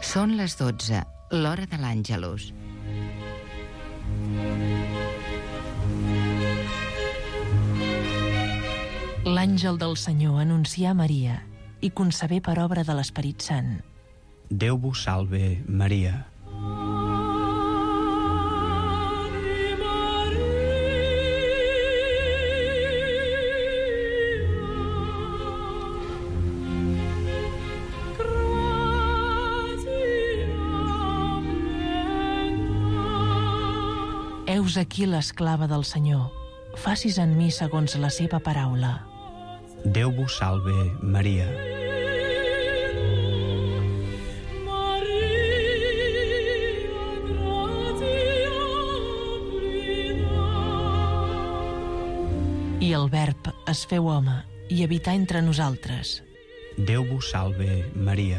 Són les 12, l'hora de l'Àngelus. L'àngel del Senyor anuncià a Maria i concebé per obra de l'Esperit Sant. Déu vos salve, Maria. Heus aquí l'esclava del Senyor. Facis en mi segons la seva paraula. Déu vos salve, Maria. I el Verb es feu home i habità entre nosaltres. Déu vos salve, Maria.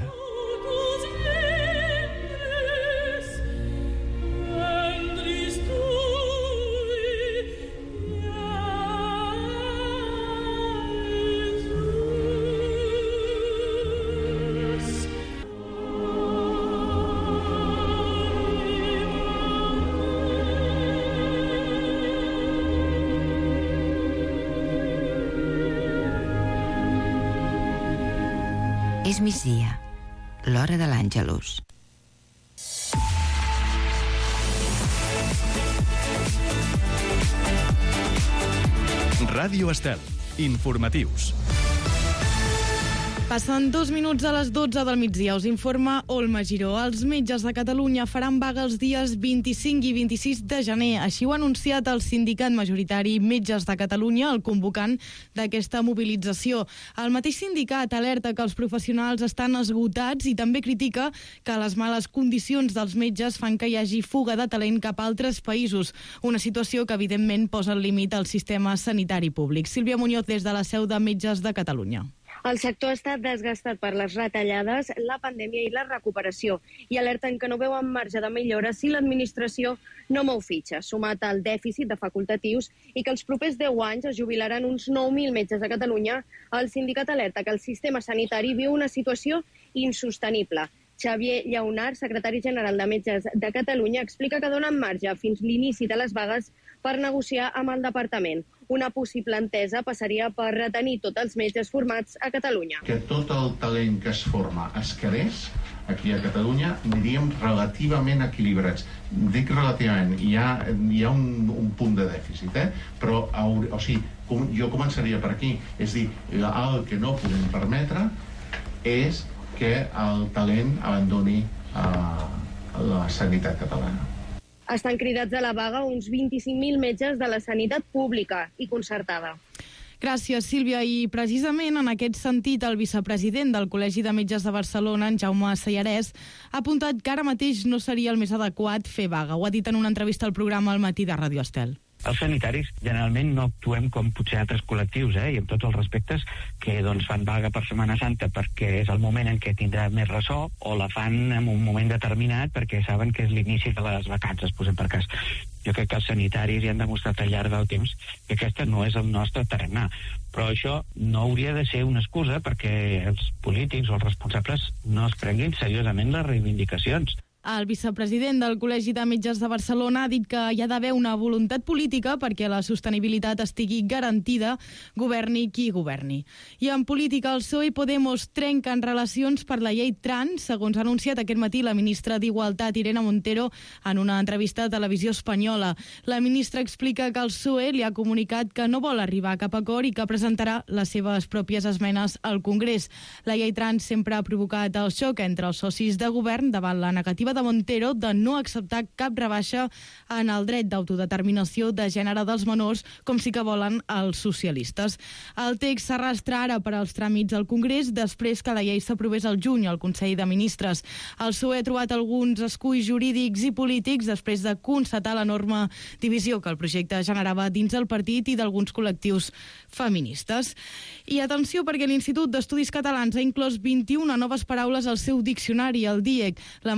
És migdia, l'hora de l'Àngelus. Ràdio Estel, informatius. Passen 2 minuts a les 12 del migdia. Us informa Olma Giró. Els metges de Catalunya faran vaga els dies 25 i 26 de gener. Així ho ha anunciat el sindicat majoritari Metges de Catalunya, el convocant d'aquesta mobilització. El mateix sindicat alerta que els professionals estan esgotats i també critica que les males condicions dels metges fan que hi hagi fuga de talent cap a altres països. Una situació que evidentment posa al límit al sistema sanitari públic. Sílvia Muñoz, des de la seu de Metges de Catalunya. El sector està desgastat per les retallades, la pandèmia i la recuperació i alerten que no veuen marge de millora si l'administració no mou fitxa, sumat al dèficit de facultatius i que els propers 10 anys es jubilaran uns 9.000 metges a Catalunya. El sindicat alerta que el sistema sanitari viu una situació insostenible. Xavier Llaunar, secretari general de Metges de Catalunya, explica que donen marge fins l'inici de les vagues per negociar amb el departament. Una possible entesa passaria per retenir tots els metges formats a Catalunya. Que tot el talent que es forma es quedés aquí a Catalunya, aniríem relativament equilibrats. Dic relativament, hi ha un punt de dèficit, però jo començaria per aquí. És dir, el que no podem permetre és que el talent abandoni la sanitat catalana. Estan cridats a la vaga uns 25.000 metges de la sanitat pública i concertada. Gràcies, Sílvia. I precisament en aquest sentit el vicepresident del Col·legi de Metges de Barcelona, en Jaume Sellarès, ha apuntat que ara mateix no seria el més adequat fer vaga. Ho ha dit en una entrevista al programa Al matí de Ràdio Estel. Els sanitaris generalment no actuem com potser altres col·lectius, i amb tots els respectes, que fan vaga per Setmana Santa perquè és el moment en què tindrà més ressò, o la fan en un moment determinat perquè saben que és l'inici de les vacances, posem per cas. Jo crec que els sanitaris ja han demostrat al llarg del temps que aquesta no és el nostre tarannà, però això no hauria de ser una excusa perquè els polítics o els responsables no es prenguin seriosament les reivindicacions. El vicepresident del Col·legi de Metges de Barcelona ha dit que hi ha d'haver una voluntat política perquè la sostenibilitat estigui garantida, governi qui governi. I en política, el PSOE i Podemos trenquen relacions per la llei trans, segons ha anunciat aquest matí la ministra d'Igualtat, Irene Montero, en una entrevista a Televisió Espanyola. La ministra explica que el PSOE li ha comunicat que no vol arribar a cap acord i que presentarà les seves pròpies esmenes al Congrés. La llei trans sempre ha provocat el xoc entre els socis de govern davant la negativa de Montero de no acceptar cap rebaixa en el dret d'autodeterminació de gènere dels menors, com sí que volen els socialistes. El text s'arrastra ara per als tràmits al Congrés després que la llei s'aprovés al juny al Consell de Ministres. El PSOE ha trobat alguns esculls jurídics i polítics després de constatar l'enorme divisió que el projecte generava dins el partit i d'alguns col·lectius feministes. I atenció, perquè l'Institut d'Estudis Catalans ha inclòs 21 noves paraules al seu diccionari, el DIEC. La majoria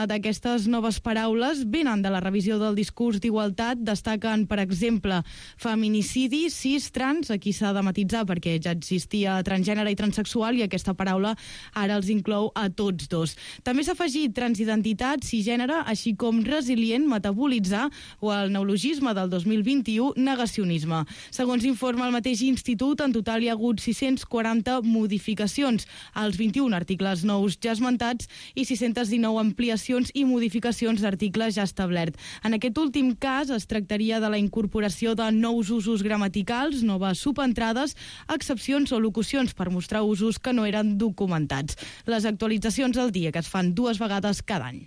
d'aquestes noves paraules venen de la revisió del discurs d'igualtat. Destaquen, per exemple, feminicidi, cis, trans, aquí s'ha de matisar perquè ja existia transgènere i transsexual i aquesta paraula ara els inclou a tots dos. També s'ha afegit transidentitat, cisgènere, així com resilient, metabolitzar o el neologisme del 2021, negacionisme. Segons informa el mateix institut, en total hi ha hagut 640 modificacions als 21 articles nous ja esmentats i 619 ampliacions i modificacions d'articles ja establert. En aquest últim cas es tractaria de la incorporació de nous usos gramaticals, noves subentrades, excepcions o locucions per mostrar usos que no eren documentats. Les actualitzacions al dia, que es fan 2 vegades cada any.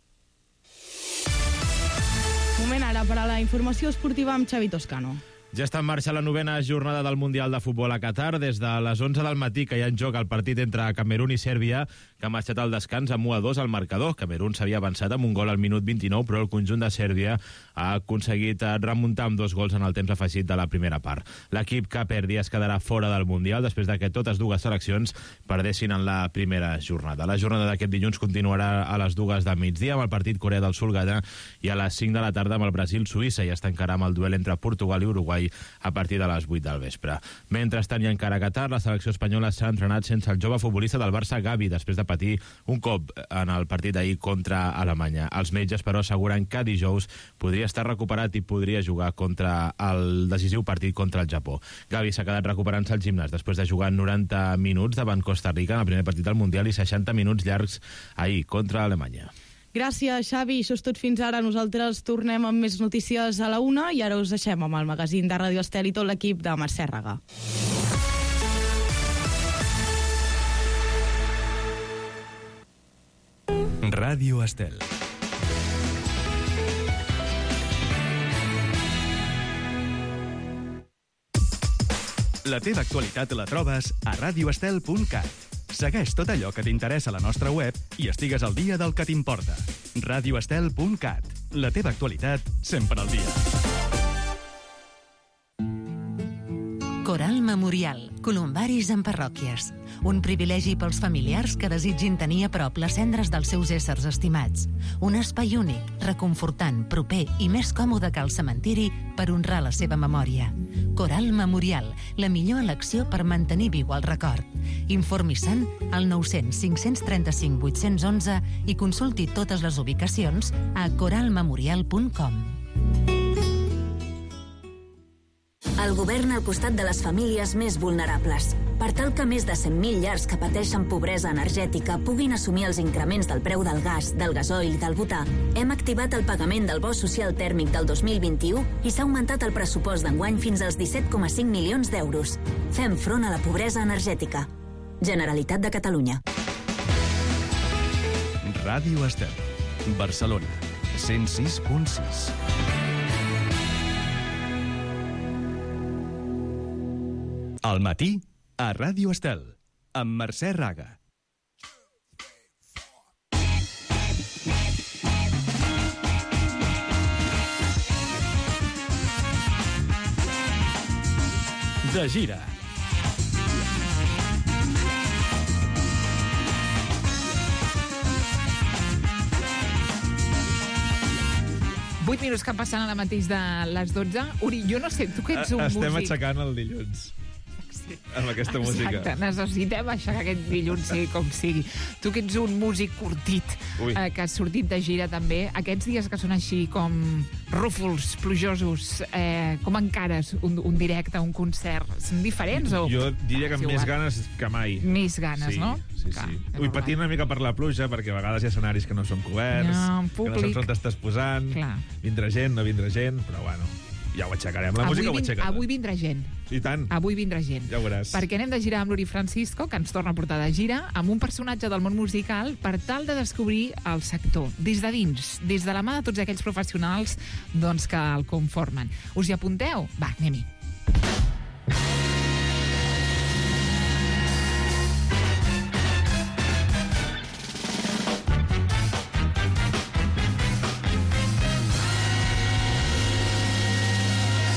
Moment ara per a la informació esportiva amb Xavi Toscano. Ja està en marxa la 9ª jornada del Mundial de Futbol a Qatar. Des de les 11 del matí que hi ha en joc el partit entre Camerún i Sèrbia, que ha marxat al descans amb 1-2 al marcador. Camerún s'havia avançat amb un gol al minut 29, però el conjunt de Sèrbia ha aconseguit remuntar amb 2 gols en el temps afegit de la primera part. L'equip que perdi es quedarà fora del Mundial després de que totes dues seleccions perdessin en la primera jornada. La jornada d'aquest dilluns continuarà a les 2 de migdia amb el partit Corea del Sul-Ghana i a les 5 de la tarda amb el Brasil-Suïssa, i es tancarà amb el duel entre Portugal i Uruguai a partir de les 8 del vespre. Mentrestant, i encara a Qatar, la selecció espanyola s'ha entrenat sense el jove futbolista del Barça, Gavi, després de patir un cop en el partit d'ahir contra Alemanya. Els metges, però, asseguren que dijous podria estar recuperat i podria jugar contra el decisiu partit contra el Japó. Gavi s'ha quedat recuperant-se al gimnàs després de jugar 90 minuts davant Costa Rica en el primer partit del Mundial i 60 minuts llargs ahir contra Alemanya. Gràcies, Xavi. Això és tot fins ara. Nosaltres tornem amb més notícies a la 1 i ara us deixem amb el magazín de Ràdio Estel i tot l'equip de Mercè Raga. Ràdio Estel. La teva actualitat la trobes a radioestel.cat. Segueix tot allò que t'interessa a la nostra web i estigues al dia del que t'importa. radioestel.cat. La teva actualitat sempre al dia. Coral Memorial. Columbaris en parròquies. Un privilegi pels familiars que desitgin tenir a prop les cendres dels seus éssers estimats. Un espai únic, reconfortant, proper i més còmode que el cementiri per honrar la seva memòria. Coral Memorial, la millor elecció per mantenir viu el record. Informi-se'n al 900 535 811 i consulti totes les ubicacions a coralmemorial.com. El govern al costat de les famílies més vulnerables. Per tal que més de 100.000 llars que pateixen pobresa energètica puguin assumir els increments del preu del gas, del gasoil i del butà, hem activat el pagament del bo social tèrmic del 2021 i s'ha augmentat el pressupost d'enguany fins als 17,5 milions d'euros. Fem front a la pobresa energètica. Generalitat de Catalunya. Ràdio Estel. Barcelona. 106.6. Al matí, a Ràdio Estel, amb Mercè Raga. De gira. Vuit minuts que passen ara mateix de les 12. Uri, jo no sé, tu que ets un músic... Estem aixecant el dilluns. Sí. Amb aquesta música. Exacte, necessitem aixecar aquest dilluns, sigui com sigui. Tu que ets un músic curtit, que has sortit de gira també, aquests dies que són així com rúfols, plujosos, com encares un directe, un concert? Són diferents o...? Jo diria que amb més ganes que mai. Més ganes, no? Sí. Patint una mica per la pluja, perquè a vegades hi ha escenaris que no són coberts, que no saps on t'estàs posant, vindrà gent, no vindrà gent, però bueno... Ja ho aixecarem, la música ho aixecarà. Avui vindrà gent. I tant. Avui vindrà gent. Ja ho veuràs. Perquè anem de girar amb l'Uri Francisco, que ens torna a portar de gira, amb un personatge del món musical per tal de descobrir el sector, des de dins, des de la mà de tots aquells professionals doncs, que el conformen. Us hi apunteu? Va, anem-hi.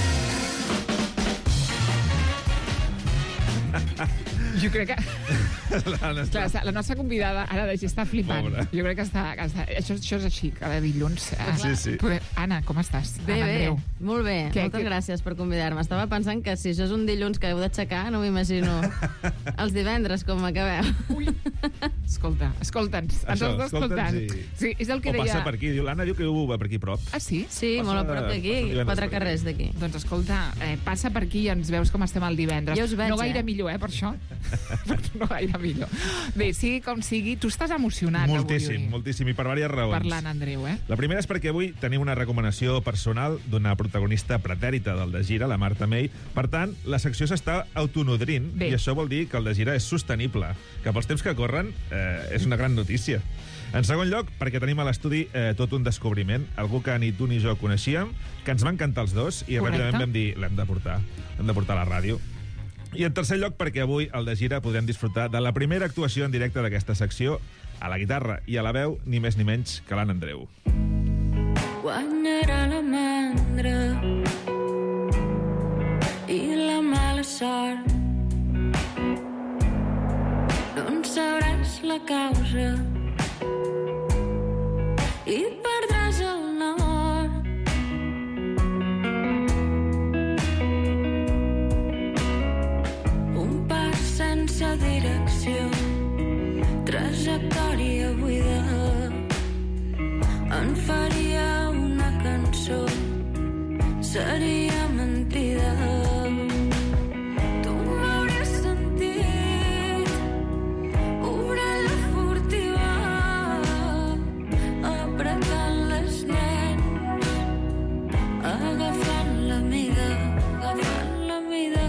Jo crec que... La nostra convidada ara de està flipant. Pobre. Jo crec que està... Això és així, cada dilluns. Sí. Anna, com estàs? Bé, Andreu. molt bé. Què? Moltes gràcies per convidar-me. Estava pensant que si això és un dilluns que heu d'aixecar, no m'imagino els divendres com acabeu. Escolta'ns. Ens has d'escoltar. Sí, és el que deia... O passa per aquí. L'Anna diu que ho va per aquí prop. Ah, sí? Sí, molt a prop d'aquí, 4 carrers d'aquí. Doncs escolta, passa per aquí i ens veus com estem el divendres. Ja us veig, no gaire millor, per això. No gaire millor. Bé, sigui com sigui, tu estàs emocionat moltíssim, moltíssim, i per diverses raons. Parlant, Andreu, La primera és perquè avui tenim una recomanació personal d'una protagonista pretèrita del De Gira, la Marta May. Per tant, la secció s'està autonodrint i això vol dir que el De Gira és sostenible, que pels temps que corren és una gran notícia. En segon lloc, perquè tenim a l'estudi tot un descobriment, algú que ni tu ni jo coneixíem, que ens va encantar els dos i ràpidament vam dir, l'hem de portar a la ràdio. I en tercer lloc, perquè avui al De Gira podrem disfrutar de la primera actuació en directe d'aquesta secció, a la guitarra i a la veu, ni més ni menys que l'Anna Andreu. Quan era la mandra i la mala sort, no en sabràs la causa i perdràs el nord. Un pas sense direcció, trajectòria buida, en faria una cançó, seria mentida. Tu m'hauries sentit, orella furtiva, apretant les dents, agafant la mida, agafant la mida.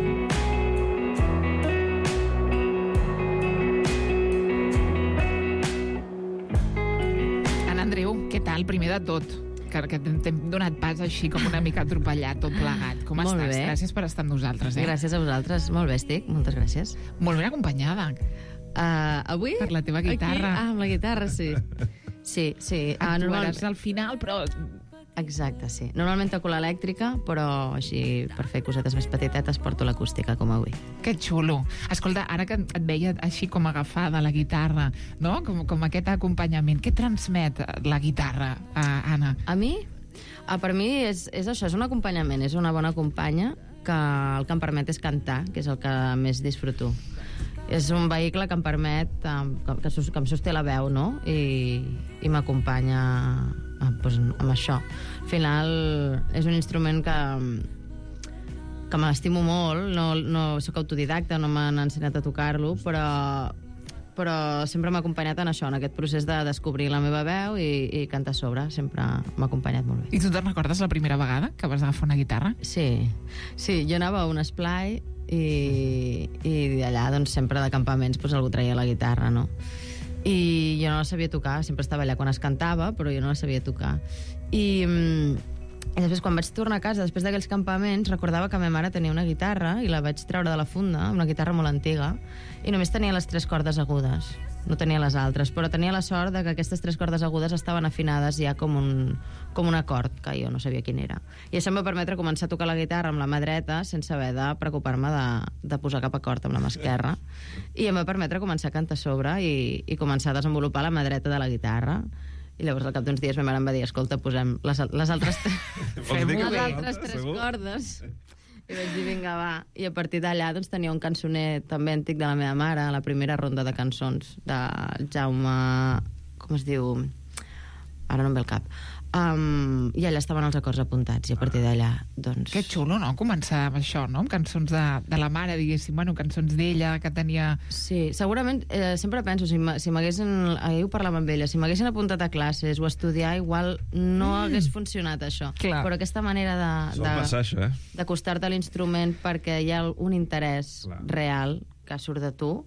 Andreu, què tal? Primer de tot, que t'hem donat pas així com una mica atropellat, tot plegat. Com Molt estàs? bé. Gràcies per estar amb nosaltres. Gràcies a vosaltres. Molt bé estic, moltes gràcies. Molt ben acompanyada. Avui? Per la teva guitarra. Aquí? Amb la guitarra, sí. Sí. Actuaràs al final, però... Exacte, sí. Normalment toco l'elèctrica, però així, per fer cosetes més petitetes, porto l'acústica, com avui. Que xulo. Escolta, ara que et veia així com agafada la guitarra, no? Com aquest acompanyament, què transmet la guitarra, Anna? A mi? Per mi és això, és un acompanyament, és una bona companya que el que em permet és cantar, que és el que més disfruto. És un vehicle que em permet, que em sosté la veu, no? I m'acompanya amb això. Al final és un instrument que me l'estimo molt, no soc autodidacta, no m'han ensenyat a tocar-lo, però sempre m'ha acompanyat en això, en aquest procés de descobrir la meva veu i cantar a sobre, sempre m'ha acompanyat molt bé. I tu te'n recordes la primera vegada que vas agafar una guitarra? Sí, jo anava a un esplai i allà doncs, sempre de campaments doncs, algú traia la guitarra, no? I jo no la sabia tocar, sempre estava allà quan es cantava, però jo no la sabia tocar. I després, quan vaig tornar a casa, després d'aquells campaments, recordava que ma mare tenia una guitarra i la vaig treure de la funda, una guitarra molt antiga, i només tenia les 3 cordes agudes, no tenia les altres, però tenia la sort de que aquestes 3 cordes agudes estaven afinades ja com un acord, que jo no sabia quin era. I això em va permetre començar a tocar la guitarra amb la mà dreta sense haver de preocupar-me de posar cap acord amb la mà esquerra. I em va permetre començar a cantar a sobre i començar a desenvolupar la mà dreta de la guitarra. I llavors al cap d'uns dies ma mare em va dir, escolta, posem les altres 3 cordes. I vaig dir, vinga, va. I a partir d'allà doncs, tenia un cançoner també antic de la meva mare, la primera ronda de cançons del Jaume... Com es diu? Ara no em ve el cap. I allà estaven els acords apuntats, i a partir d'allà, doncs... Que xulo, no?, començar amb això, no?, amb cançons de la mare, diguéssim, bueno, cançons d'ella, que tenia... Sí, segurament, sempre penso, si m'haguessin... Ahir ho parlàvem amb ella, si m'haguessin apuntat a classes o a estudiar, igual no hagués funcionat això. Clar. Però aquesta manera Sol passar, això, d'acostar-te a l'instrument perquè hi ha un interès real que surt de tu,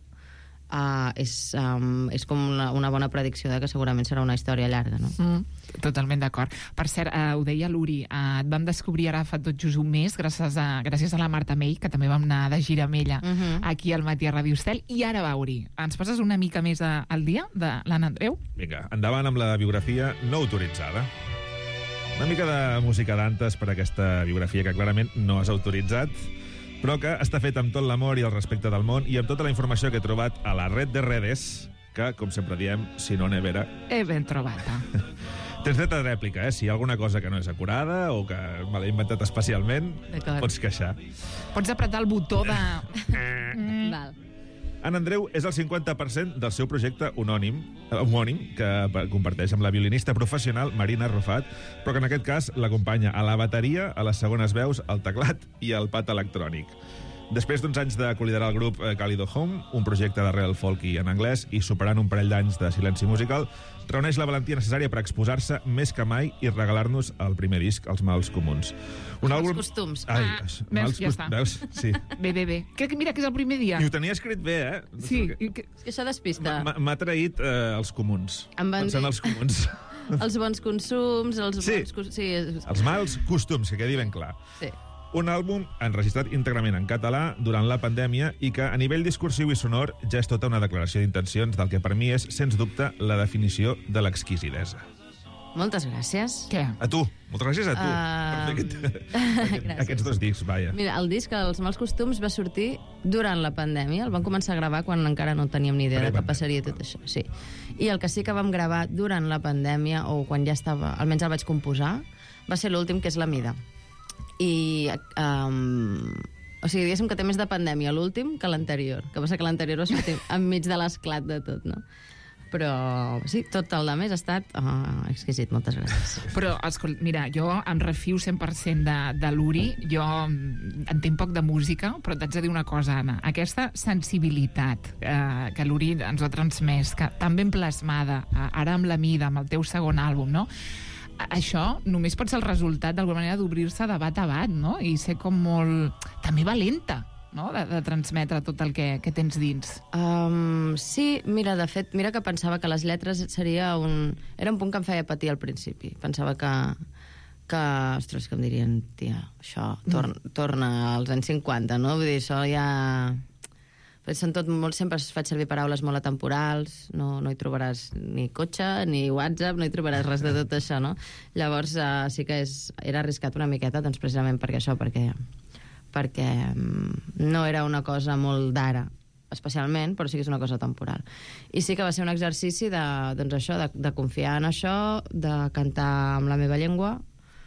és com una bona predicció de que segurament serà una història llarga, no? Totalment d'acord. Per cert, ho deia l'Uri, et vam descobrir ara fa tot just un mes gràcies a la Marta May, que també vam anar de gira amb ella aquí al Matí a Ràdio Estel, i ara va, Uri, ens poses una mica més al dia de l'Anna Andreu? Vinga, endavant amb la biografia no autoritzada. Una mica de música d'antes per aquesta biografia que clarament no has autoritzat, però que està fet amb tot l'amor i el respecte del món i amb tota la informació que he trobat a la red de redes, que, com sempre diem, si no nevera... Ben trobata. Tens dret a rèplica, si hi ha alguna cosa que no és acurada o que me l'he inventat especialment, pots queixar. Pots apretar el botó de... Val. En Andreu és el 50% del seu projecte homònim que comparteix amb la violinista professional Marina Arrufat, però que en aquest cas l'acompanya a la bateria, a les segones veus, al teclat i al pad electrònic. Després d'uns anys de col·liderar el grup Calido Home, un projecte d'arrel folky en anglès, i superant un parell d'anys de silenci musical, reuneix la valentia necessària per exposar-se més que mai i regalar-nos el primer disc, Els mals comuns. Els costums. Veus, ja està. Veus? Sí. Bé. Crec que mira que és el primer dia. I ho tenia escrit bé, Sí. És que això despista. M'ha traït els comuns. Pensant els comuns. Els bons consums, Els mals costums, que quedi ben clar. Sí. Un àlbum enregistrat íntegrament en català durant la pandèmia i que, a nivell discursiu i sonor, ja és tota una declaració d'intencions del que per mi és, sens dubte, la definició de l'exquisidesa. Moltes gràcies. Què? A tu. Moltes gràcies a tu. Per fer aquests dos discs, vaja. Mira, el disc Els mals costums va sortir durant la pandèmia. El vam començar a gravar quan encara no teníem ni idea de què passaria tot això. Sí. I el que sí que vam gravar durant la pandèmia, o quan ja estava, almenys el vaig composar, va ser l'últim, que és La mida. I o sigui, diguéssim que té més de pandèmia l'últim que l'anterior, que passa que l'anterior va sortir enmig de l'esclat de tot, no? Però sí, tot el de més ha estat exquisit, moltes gràcies. Però, escolta, mira, jo em refio 100% de l'Uri, jo entenc poc de música, però t'haig de dir una cosa, Anna, aquesta sensibilitat que l'Uri ens ha transmès, que tan ben plasmada, ara amb La mida, amb el teu segon àlbum, no? Això només pot ser el resultat, d'alguna manera, d'obrir-se de bat a bat, no? I ser com molt... també valenta, no? De transmetre tot el que tens dins. Sí, mira, de fet, mira que pensava que les lletres seria era un punt que em feia patir al principi. Pensava que ostres, que em dirien, tia, això torna als anys 50, no? Vull dir, això ja... Són tot molt, sempre faig servir paraules molt atemporals, no hi trobaràs ni cotxe, ni WhatsApp, no hi trobaràs res de tot això, no? Llavors sí que era arriscat una miqueta, doncs precisament perquè això, perquè no era una cosa molt d'ara, especialment, però sí que és una cosa temporal. I sí que va ser un exercici doncs això, de confiar en això, de cantar amb la meva llengua,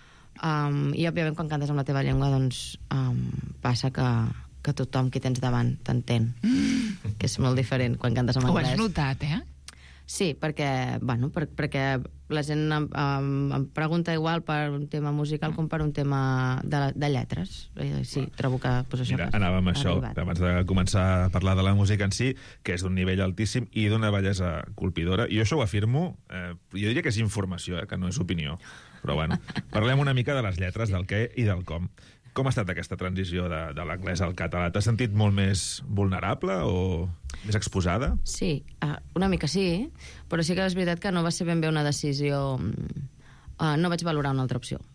i òbviament quan cantes amb la teva llengua doncs passa que tothom qui tens davant t'entén, que és molt diferent quan cantes en anglès. Ho has notat, Sí, perquè la gent em pregunta igual per un tema musical com per un tema de lletres. Sí, trobo que... Mira, anàvem a això, abans de començar a parlar de la música en si, que és d'un nivell altíssim i d'una bellesa colpidora. I jo això ho afirmo, jo diria que és informació, que no és opinió. Però bueno, parlem una mica de les lletres, del què i del com. Com ha estat aquesta transició de l'anglès al català? T'has sentit molt més vulnerable o més exposada? Sí, una mica sí, però sí que és veritat que no va ser ben bé una decisió... No vaig valorar una altra opció.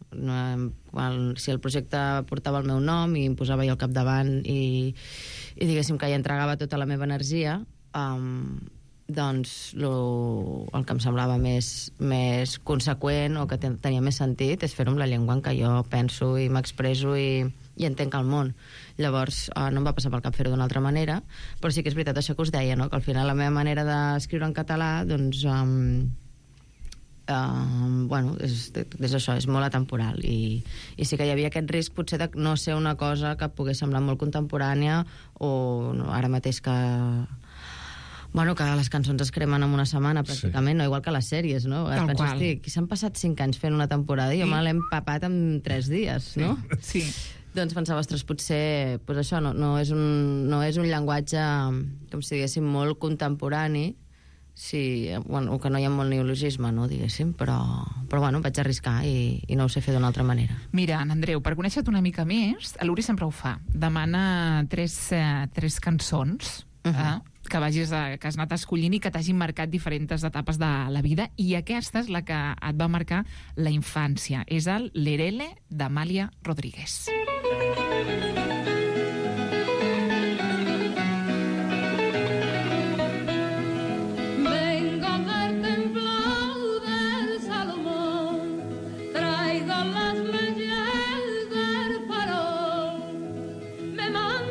Si el projecte portava el meu nom i em posava jo al capdavant i diguéssim que hi entregava tota la meva energia, doncs el que em semblava més conseqüent o que tenia més sentit és fer-ho amb la llengua en què jo penso i m'expreso i entenc el món. Llavors no em va passar pel cap fer-ho d'una altra manera, però sí que és veritat això que us deia, no? Que al final la meva manera d'escriure en català doncs bueno, és això, és molt atemporal i sí que hi havia aquest risc potser de no ser una cosa que pogués semblar molt contemporània o ara mateix que les cançons es cremen en una setmana, pràcticament, no igual que les sèries, no? Penso, hosti, s'han passat 5 anys fent una temporada i jo me l'he empapat en 3 dies, no? Sí. Doncs pensava, ostres, potser això no és un llenguatge, com si diguéssim, molt contemporani, o que no hi ha molt neologisme, no, diguéssim, però bueno, vaig arriscar i no ho sé fer d'una altra manera. Mira, en Andreu, per conèixer-te una mica més, l'Uri sempre ho fa, demana 3 cançons, que has anat escollint i que t'hagin marcat diferents etapes de la vida, i aquesta és la que et va marcar la infància. És el Lerele d'Amàlia Rodríguez. Vengo del templado del Salomón, traigo las leyes del farol, me manda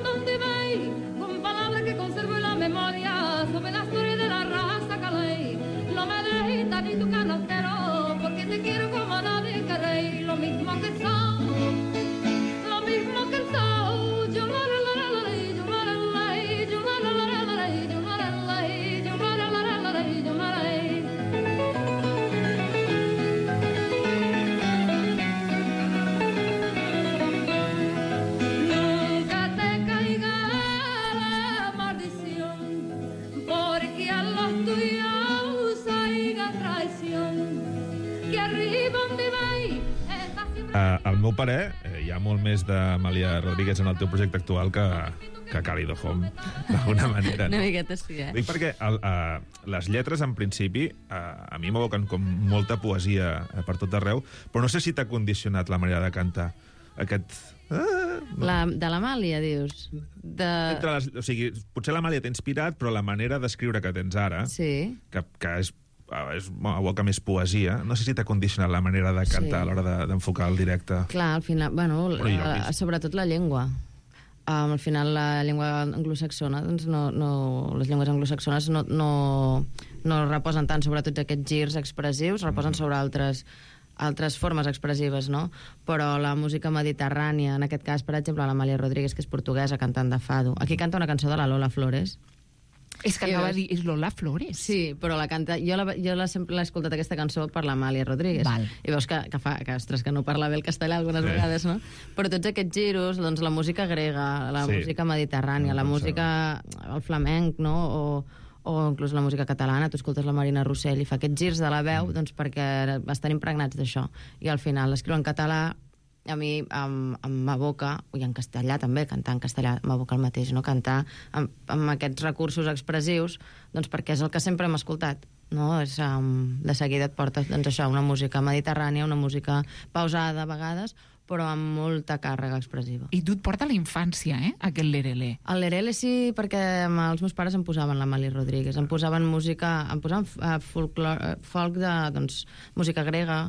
Al meu parer, hi ha molt més d'Amàlia Rodríguez en el teu projecte actual que Cálido Home, d'alguna manera. Una miqueta sí, Dic perquè les lletres, en principi, a mi m'evoquen com molta poesia per tot arreu, però no sé si t'ha condicionat la manera de cantar. De l'Amàlia, dius? O sigui, potser l'Amàlia t'ha inspirat, però la manera d'escriure que tens ara, que és evoca més poesia, no sé si t'ha condicionat la manera de cantar a l'hora d'enfocar el directe. Clar, al final, bueno, sobretot la llengua. Al final la llengua anglosaxona, doncs les llengües anglosaxones no reposen tant sobre tots aquests girs expressius, reposen sobre altres formes expressives, no? Però la música mediterrània, en aquest cas, per exemple, l'Amàlia Rodríguez, que és portuguesa, cantant de fado. Aquí canta una cançó de la Lola Flores. És que anava a dir, és Lola Flores. Sí, però la canta... Jo sempre l'he escoltat aquesta cançó per l'Amàlia Rodríguez. Val. I veus que ostres, que no parla bé el castellà algunes vegades, no? Però tots aquests giros, doncs la música grega, la música mediterrània, la música... el flamenc, no? O inclús la música catalana, tu escoltes la Marina Rossell i fa aquests girs de la veu doncs perquè estan impregnats d'això. I al final l'escriu en català, a mi m'evoca, i en castellà també, cantar en castellà m'evoca el mateix, no? Cantar amb aquests recursos expressius, doncs perquè és el que sempre hem escoltat, no? De seguida et porta, doncs això, una música mediterrània, una música pausada a vegades, però amb molta càrrega expressiva. I tu et porta a la infància, aquest lerele? El lerele sí, perquè els meus pares em posaven l'Amàlia Rodríguez, em posaven música, em posaven folk de, doncs, música grega,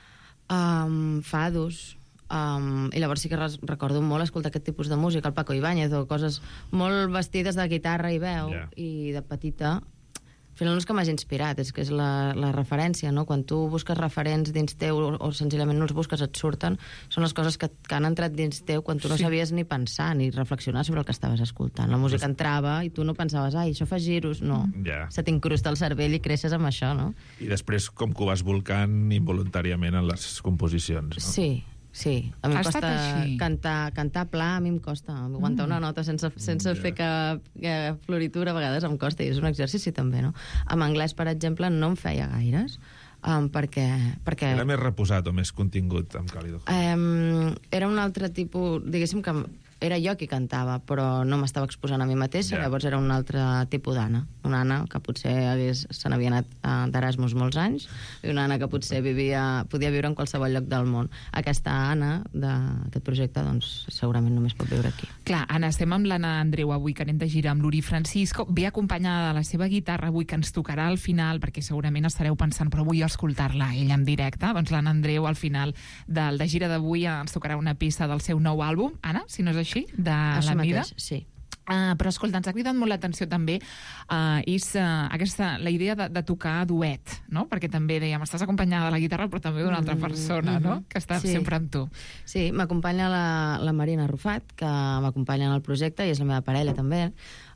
fados, i llavors sí que recordo molt escoltar aquest tipus de música, el Paco Ibáñez o coses molt vestides de guitarra i veu, i de petita al final no és que m'hagi inspirat, és que és la referència, no? Quan tu busques referents dins teu o senzillament no els busques, et surten, són les coses que han entrat dins teu quan tu no sabies ni pensar ni reflexionar sobre el que estaves escoltant. La música entrava i tu no pensaves, ai, això fa giros, no. Se t'incrusta el cervell i creixes amb això, no? I després com que ho vas volcant involuntàriament en les composicions, no? Sí, a mi em costa cantar pla, a mi em costa aguantar una nota sense fer cap floritura, a vegades em costa i és un exercici també, no? En anglès, per exemple, no em feia gaires perquè... Era més reposat o més contingut amb Cálido Home? Era un altre tipus, diguéssim que era jo qui cantava, però no m'estava exposant a mi mateixa, llavors era un altre tipus d'Anna. Una Anna que potser se n'havia anat d'Erasmus molts anys i una Anna que potser podia viure en qualsevol lloc del món. Aquesta Anna d'aquest projecte, doncs, segurament només pot viure aquí. Clar, Anna, estem amb l'Anna Andreu avui, que anem de gira amb l'Uri Francisco, ve acompanyada de la seva guitarra avui, que ens tocarà al final, perquè segurament estareu pensant, però vull escoltar-la, ella en directe. Doncs l'Anna Andreu, al final de gira d'avui, ens tocarà una peça del seu nou àlbum. Anna, si no és així, de la Mida. Sí. Però escolta, ens ha cridat molt l'atenció també és la idea de tocar duet, no? Perquè també dèiem, estàs acompanyada de la guitarra però també d'una altra persona, no? Que està sempre amb tu. Sí, m'acompanya la Marina Rufat, que m'acompanya en el projecte i és la meva parella també.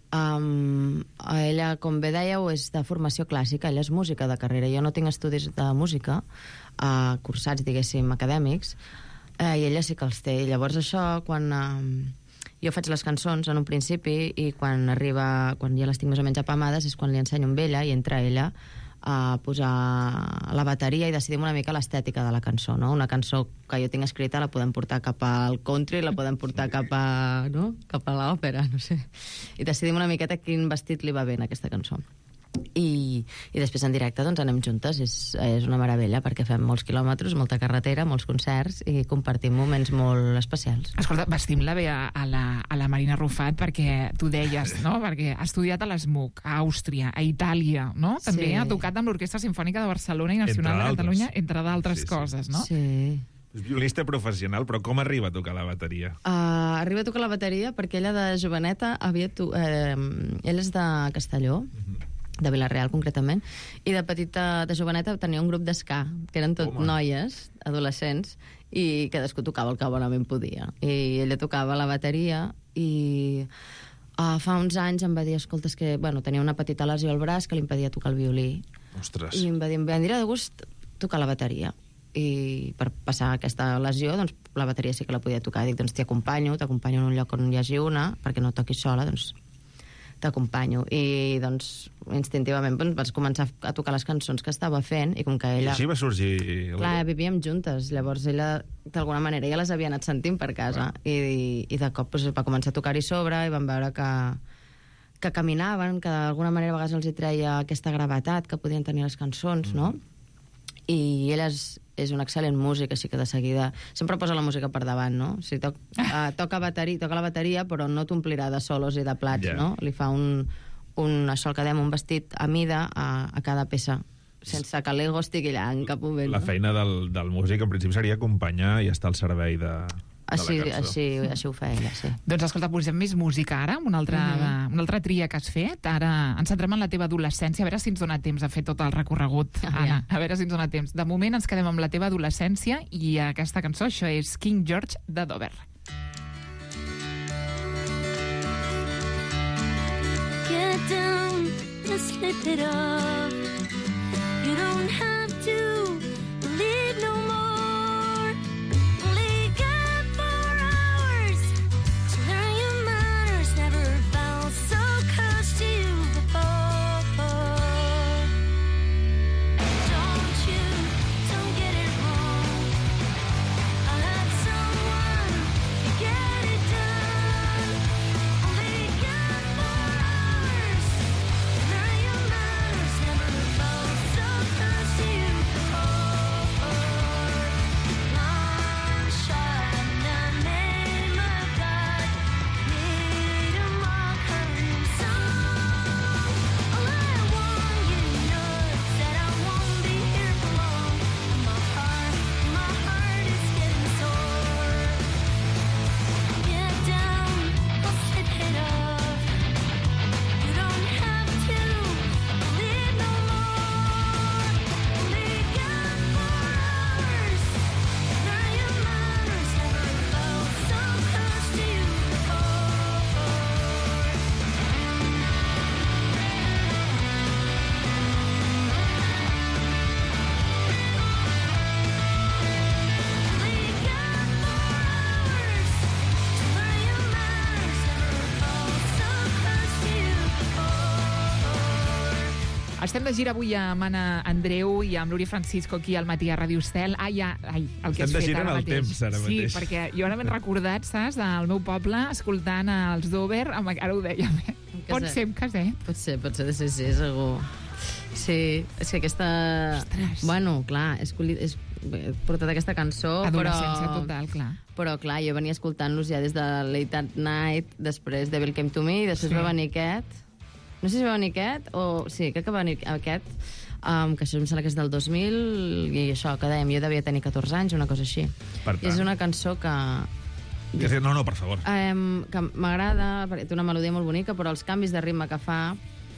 Ella, com bé dèieu, és de formació clàssica, ella és música de carrera. Jo no tinc estudis de música cursats, diguéssim, acadèmics, i ella sí que els té. I llavors això, quan jo faig les cançons en un principi i quan ja les tinc més o menys apamades és quan li ensenyo amb ella i entra ella a posar la bateria i decidim una mica l'estètica de la cançó, no? Una cançó que jo tinc escrita la podem portar cap al country, la podem portar cap a l'òpera, no sé. I decidim una miqueta quin vestit li va bé en aquesta cançó. I després en directe doncs anem juntes, és una meravella perquè fem molts quilòmetres, molta carretera, molts concerts i compartim moments molt especials. Escolta, vestim-la bé a la Marina Rufat perquè tu deies, no? Perquè ha estudiat a l'ESMUC, a Àustria, a Itàlia, no? També ha tocat amb l'Orquestra Simfònica de Barcelona i Nacional de Catalunya, entre d'altres coses, no? Sí. És violista professional, però com arriba a tocar la bateria? Arriba a tocar la bateria perquè ella de joveneta ell és de Castelló, de Vila-real concretament, i de petita, de joveneta, tenia un grup d'esca, que eren tot noies, adolescents, i cadascú tocava el que bonament podia. I ella tocava la bateria i fa uns anys em va dir, escolta, és que tenia una petita lesió al braç que li impedia tocar el violí. Ostres. I em va dir, em anirà de gust tocar la bateria. I per passar aquesta lesió, doncs la bateria sí que la podia tocar. Dic, doncs t'acompanyo en un lloc on hi hagi una, perquè no toquis sola, doncs t'acompanyo. I, doncs, instintivament vaig començar a tocar les cançons que estava fent, i com que ella... I així va sorgir... Clar, vivíem juntes, llavors ella, d'alguna manera, ja les havia anat sentint per casa, i de cop va començar a tocar-hi sobre, i vam veure que caminaven, que d'alguna manera a vegades els hi treia aquesta gravetat que podien tenir les cançons, no? I ella és un excel·lent músic, així que de seguida sempre posa la música per davant, no? O sigui, toca la bateria, però no t'omplirà de solos i de plats, no? Li fa això el que dèiem, un vestit a mida a cada peça, sense que l'ego estigui allà en cap moment. La feina del músic, en principi, seria acompanyar i estar al servei de la cançó. Així ho fa ella, sí. Doncs escolta, posem més música ara, una altra tria que has fet. Ara ens centrem en la teva adolescència, a veure si ens dona temps a fer tot el recorregut, Anna. A veure si ens dona temps. De moment ens quedem amb la teva adolescència i aquesta cançó, això és King George de Dover. Get down and slip it off. You don't have to leave no more. Only got 4 hours to learn your manners. Never felt so close to you before. Don't get it wrong. I'll have someone to get it done. Only got 4 hours to learn your manners. Never felt so close to you before. Long shot in the name of God. Need 'em all coming song. All I want you to know is that I won't be here for long. My heart is getting sore. Get down, I'll slip it off. You don't have to leave no more. Only got 4 hours. Learn your manners. Never felt so close to you before. Estem de gira avui amb Anna Andreu i amb Núria Francisco aquí al matí a Ràdio Estel. El que Estem has de fet gira ara en el mateix. temps, ara Sí, mateix. perquè jo ara m'he recordat, saps, del meu poble, escoltant els Dover, ara ho dèiem. Pot ser un caset. Pot ser, sí, segur. Sí, és que aquesta... Ostres. Bueno, clar, he portat aquesta cançó, Adolescència total, clar. Però, clar, jo venia escoltant-los ja des de Late at Night, després Devil Came to Me, i després va venir aquest. No sé si va venir aquest, o... Sí, crec que va venir aquest, que això em sembla que és del 2000, i això, que dèiem, jo devia tenir 14 anys, una cosa així. Per tant. I és una cançó que... No, per favor. Que m'agrada, perquè té una melodia molt bonica, però els canvis de ritme que fa...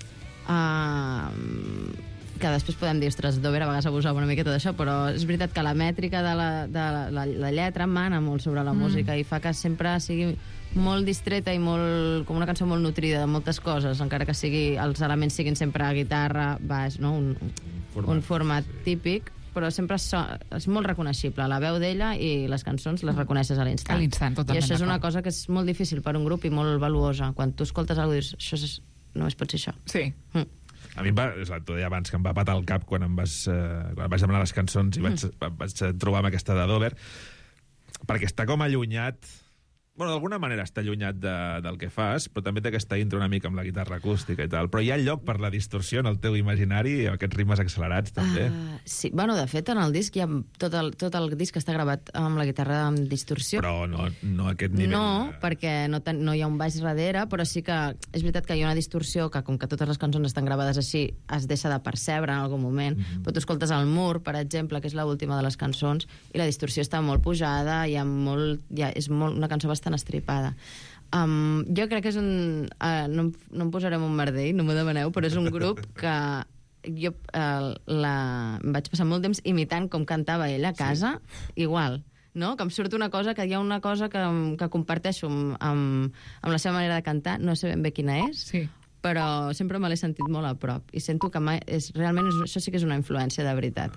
que després podem dir, ostres, Dover a vegades abusava una miqueta d'això, però és veritat que la mètrica de la lletra mana molt sobre la música i fa que sempre sigui molt distreta i molt, com una cançó molt nutrida de moltes coses, encara que els elements siguin sempre guitarra, baix, no? un format típic, però sempre és molt reconeixible. La veu d'ella i les cançons les reconeixes a l'instant. A l'instant, totalment. I això és una cosa que és molt difícil per un grup i molt valuosa. Quan tu escoltes alguna cosa i dius, això només pot ser això. Sí. A mi t'ho deia abans, que em va patar el cap quan vaig demanar les cançons i vaig trobar amb aquesta de Dover, perquè està com allunyat... Bueno, d'alguna manera està allunyat del que fas, però també té aquesta intro una mica amb la guitarra acústica i tal. Però hi ha lloc per la distorsió en el teu imaginari, aquests ritmes accelerats, també. Sí, bueno, de fet, en el disc hi ha tot el disc està gravat amb la guitarra amb distorsió. Però no a aquest nivell. No, perquè no hi ha un baix darrere, però sí que és veritat que hi ha una distorsió que, com que totes les cançons estan gravades així, es deixa de percebre en algun moment. Però tu escoltes El Mur, per exemple, que és l'última de les cançons, i la distorsió està molt pujada, és una cançó bastant estripada. Jo crec que és un... no em posarem un merdell, no m'ho demaneu, però és un grup que jo em vaig passar molt temps imitant com cantava ell a casa, igual, no? Que em surt una cosa, que hi ha una cosa que comparteixo amb la seva manera de cantar, no sé ben bé quina és, però sempre me l'he sentit molt a prop, i sento que realment això sí que és una influència de veritat.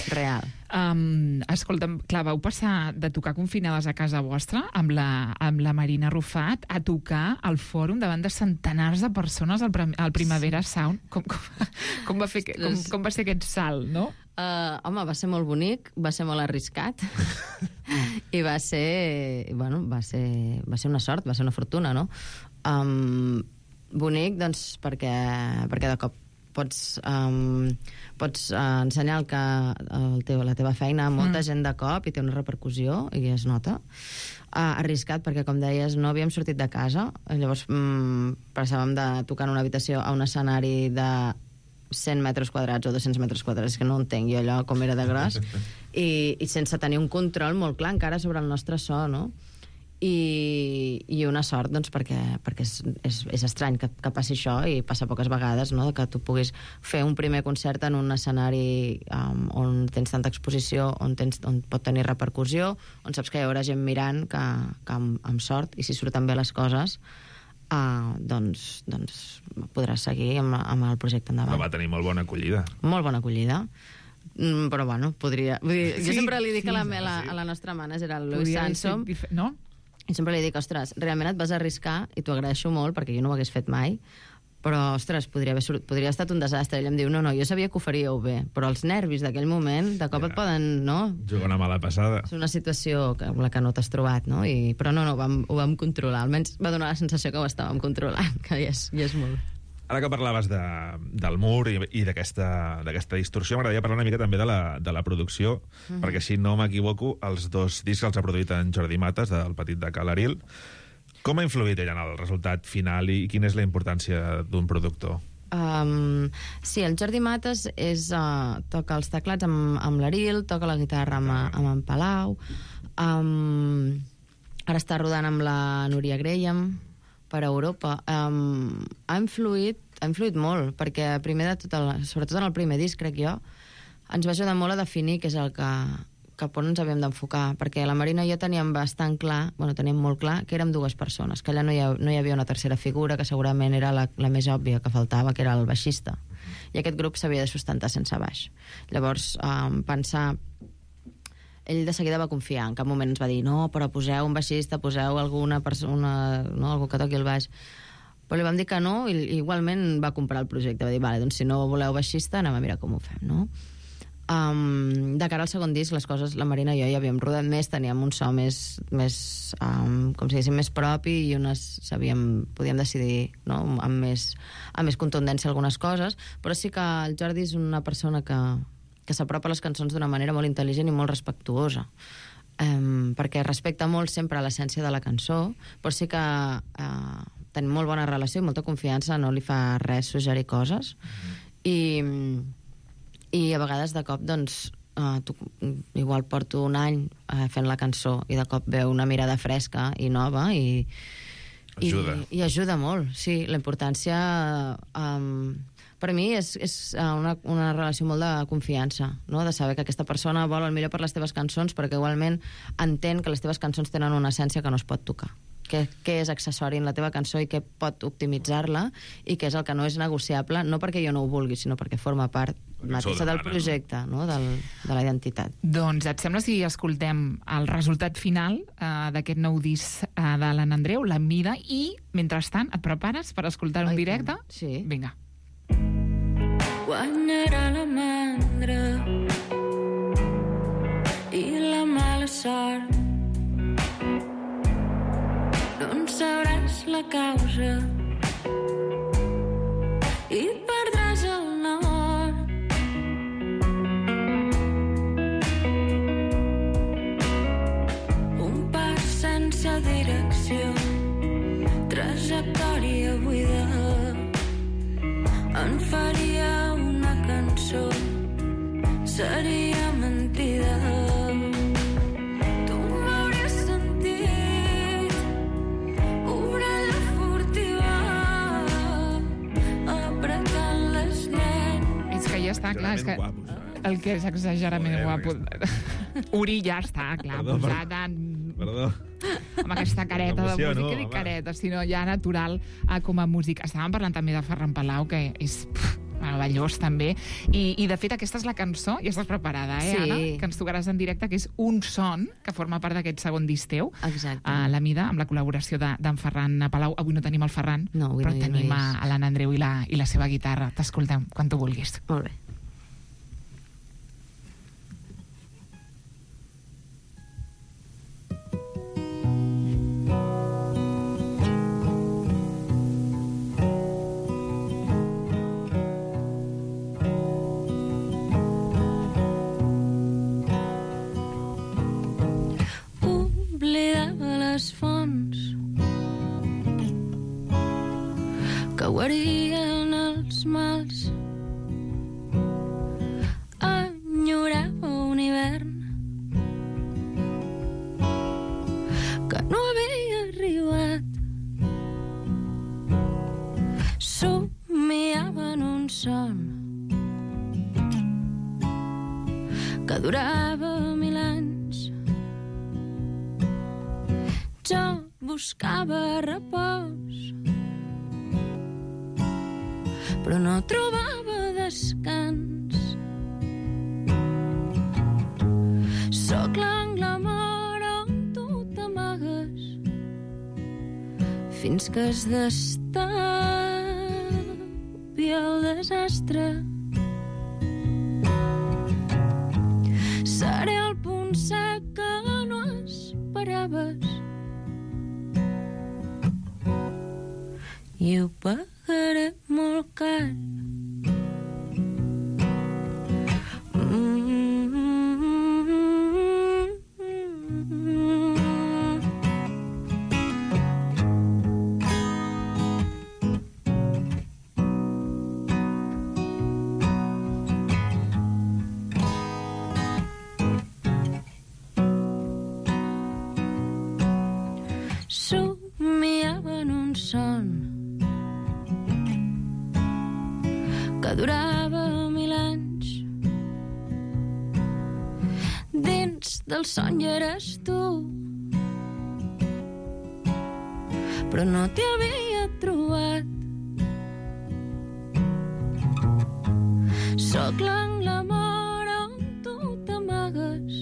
Real. Escolta'm, clar, vau passar de tocar confinades a casa vostra amb la Marina Rufat a tocar al fòrum davant de centenars de persones al Primavera Sound. Com va ser aquest salt, no? Home, va ser molt bonic, va ser molt arriscat i va ser una sort, va ser una fortuna, no? Bonic, doncs, perquè de cop pots ensenyar la teva feina a molta gent de cop i té una repercussió i es nota. Arriscat perquè, com deies, no havíem sortit de casa, llavors passàvem de tocar en una habitació a un escenari de 100 metres quadrats o 200 metres quadrats, que no entenc jo allò com era de gros, i sense tenir un control molt clar encara sobre el nostre so, no? I una sort, doncs, perquè és estrany que passi això, i passa poques vegades, no?, que tu puguis fer un primer concert en un escenari on tens tanta exposició, on pot tenir repercussió, on saps que hi haurà gent mirant, que amb sort, i si surten bé les coses, doncs podràs seguir amb el projecte endavant. Va tenir molt bona acollida. Molt bona acollida. Però bueno, podria... Vull dir, jo sempre li dic a la nostra mànager, el Louis Sansom, no? I sempre li dic, ostres, realment et vas arriscar, i t'ho agraeixo molt, perquè jo no ho hagués fet mai, però, ostres, podria haver estat un desastre. Ell em diu, no, jo sabia que ho faríeu bé, però els nervis d'aquell moment, de cop et poden, no? Jugar una mala passada. És una situació amb la que no t'has trobat, no? Però no, ho vam controlar. Almenys va donar la sensació que ho estàvem controlant, que ja és molt. Ara que parlaves del mur i d'aquesta distorsió, m'agradaria parlar una mica també de la producció, perquè si no m'equivoco, els 2 discs els ha produït en Jordi Matas, del Petit de Calaril. Com ha influït ell en el resultat final i quina és la importància d'un productor? Sí, el Jordi Matas toca els teclats amb l'Aril, toca la guitarra amb en Palau, ara està rodant amb la Núria Graham per a Europa. Ha influït molt, perquè primer de tot, sobretot en el primer disc, crec jo, ens va ajudar molt a definir què és el cap on ens havíem d'enfocar, perquè la Marina i jo teníem bastant clar, teníem molt clar, que érem 2 persones, que allà no hi havia una tercera figura, que segurament era la més òbvia que faltava, que era el baixista. I aquest grup s'havia de sustentar sense baix. Llavors, pensar... Ell de seguida va confiar, en cap moment ens va dir no, però poseu un baixista, poseu alguna persona, no, algú que toqui el baix. Però li vam dir que no, i igualment va comprar el projecte, va dir, vale, doncs si no voleu baixista, anem a mirar com ho fem, no? De cara al segon disc, les coses, la Marina i jo ja havíem rodat més, teníem un so més com si diguéssim, més propi, i podíem decidir, no?, amb més contundència algunes coses, però sí que el Jordi és una persona que s'apropa a les cançons d'una manera molt intel·ligent i molt respectuosa, perquè respecta molt sempre l'essència de la cançó, però sí que tenim molt bona relació i molta confiança, no li fa res suggerir coses, i a vegades de cop, doncs, igual porto un any fent la cançó i de cop veu una mirada fresca i nova i ajuda molt, sí. La importància per mi és una relació molt de confiança, no? De saber que aquesta persona vol el millor per les teves cançons, perquè igualment entén que les teves cançons tenen una essència que no es pot tocar, què és accessori en la teva cançó i què pot optimitzar-la, i què és el que no és negociable, no perquè jo no ho vulgui, sinó perquè forma part mateixa del projecte, no? De la identitat. Doncs et sembla si escoltem el resultat final d'aquest nou disc de l'Anna Andreu, La Mida, i mentrestant et prepares per escoltar un directe? Sí. Vinga. Guanyarà la mandra i la mala sort, no en sabràs la causa i perdràs el nord. Un pas sense direcció, trajectòria buida, en faria una cançó, seria mentida. Tu m'hauries sentit, orella furtiva, apretant les dents. És que ja està clar, és que el que és exageradament guapo. Uri ja està, clar, posat amb aquesta careta de música, dic careta, sinó ja natural com a músic. Estàvem parlant també de Ferran Palau, que és meravellós també. I de fet, aquesta és la cançó, ja estàs preparada, Sí. Anna? Que ens tocaràs en directe, que és Un son, que forma part d'aquest segon disc teu. Exacte. A la mida, amb la col·laboració d'en Ferran Palau. Avui no tenim el Ferran, avui però no tenim hi és. a l'Anna Andreu i la seva guitarra. T'escoltem quan tu vulguis. Molt bé. Oblidava les fonts que guarien els mals. Enyorava un hivern que no havia arribat. Somiava en un son que durava 1000 anys. Jo buscava repòs, però no trobava descans. Sóc l'angle mort on tu t'amagues fins que es destapi el desastre. Seré el punt sec que no esperaves i ho pagaré molt car. Somiava en un son que durava 1000 anys. Dins del son hi eres tu, però no t'hi havia trobat. Sóc l'angle mort on tu t'amagues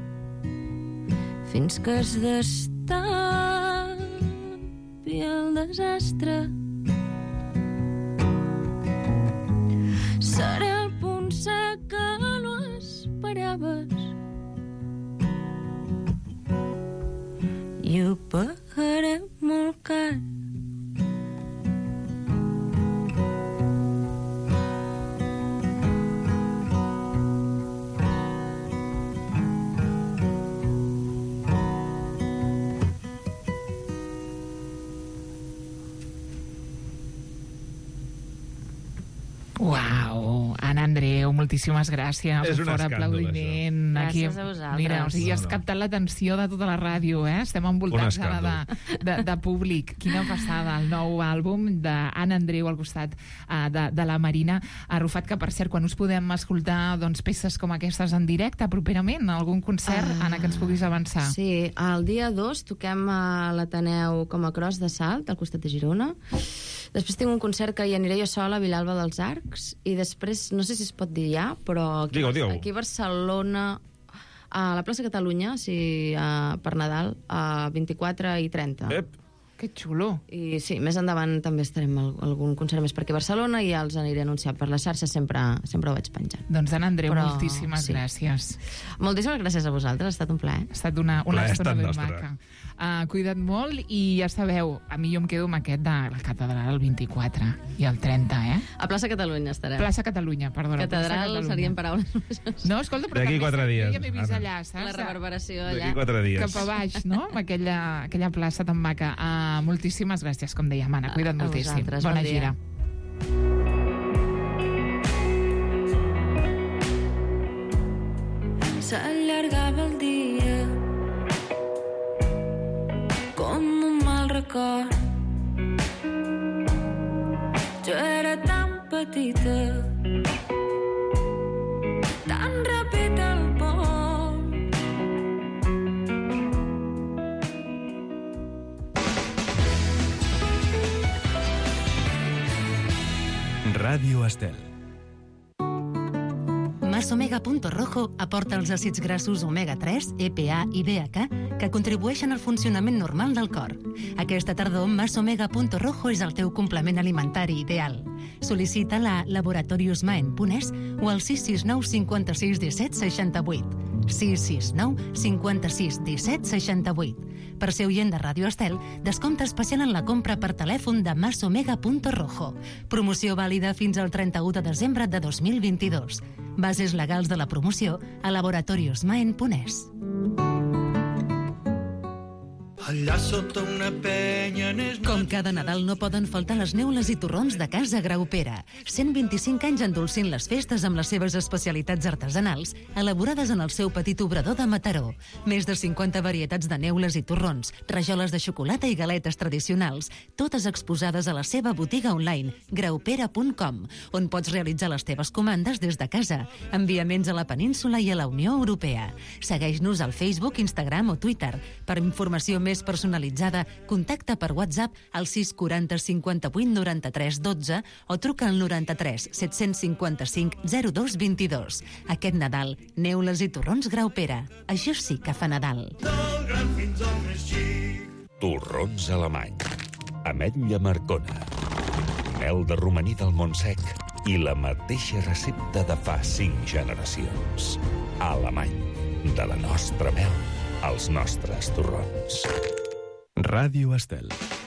fins que es destapi el desastre. Seré el punt sec que no esperaves i ho pagaré molt car. Uau, Anna Andreu, moltíssimes gràcies. És un fort escàndol, aplaudiment. Gràcies a vosaltres. Mira, o sigui, has No, no. captat l'atenció de tota la ràdio, eh? Estem envoltats Un ara de públic. Quina passada, el nou àlbum d'Anna Andreu al costat de la Marina Arrufat, que per cert, quan us podem escoltar doncs, peces com aquestes en directe properament, algun concert, Anna, que ens puguis avançar? Sí, el dia 2 toquem a l'Ateneu com a Cros de Salt, al costat de Girona. Després tinc un concert que hi aniré jo sola a Vilalba dels Arcs, i després, no sé si es pot dir ja, però aquí, Digue-ho. aquí a Barcelona, a la plaça Catalunya, per Nadal, a 24 i 30. Que xulo. I sí, més endavant també estarem algun concert més per aquí a Barcelona i ja els aniré anunciant per les xarxes, sempre ho vaig penjant. Doncs, Anna Andreu, Però, moltíssimes sí. gràcies. Moltíssimes gràcies a vosaltres, ha estat un plaer. Ha estat una Plaer estona estat ben nostre. maca. Cuida't molt i ja sabeu, a mi jo em quedo amb aquest de la catedral el 24 i el 30, eh? A plaça Catalunya estarem. Plaça Catalunya, perdona. Plaça Catedral Catalunya. serien paraules majors. No, escolta, però D'aquí també 4 dies, jo ja m'he vist Anna. allà, saps? La reverberació allà. D'aquí 4 dies. Cap a baix, no? Amb aquella plaça tan maca. Moltíssimes gràcies, com dèiem, Anna. Cuida't A moltíssim. vosaltres, Bona bon dia. gira. S'allargava el dia com un mal record. Jo era tan petita, tan ràpid el vol. Ràdio Estel. Masomega.rojo aporta els àcids grassos omega-3, EPA i DHA que contribueixen al funcionament normal del cor. Aquesta tardor, Masomega.rojo és el teu complement alimentari ideal. Sol·licita-la a laboratoriosmaen.es o al 669 56 17 68. 669 56 17 68. Per ser oient de Ràdio Estel, descompte especial en la compra per telèfon de Masomega.rojo. Promoció vàlida fins al 31 de desembre de 2022. Bases legals de la promoció a laboratoriosmaen.es. Allà sota una penya... Com cada Nadal no poden faltar les neules i torrons de Casa Graupera. 125 anys endolcint les festes amb les seves especialitats artesanals, elaborades en el seu petit obrador de Mataró. Més de 50 varietats de neules i torrons, rajoles de xocolata i galetes tradicionals, totes exposades a la seva botiga online, graupera.com, on pots realitzar les teves comandes des de casa. Enviaments a la península i a la Unió Europea. Segueix-nos al Facebook, Instagram o Twitter. Per informació més personalitzada, contacta per WhatsApp al 640 58 93 12 o truca al 93 755 02 22. Aquest Nadal, neules i torrons Graupera. Això sí que fa Nadal. Torrons alemany. Ametlla marcona. Mel de romaní del Montsec i la mateixa recepta de fa 5 generacions. Alemany. De la nostra mel als nostres torrons. Ràdio Estel.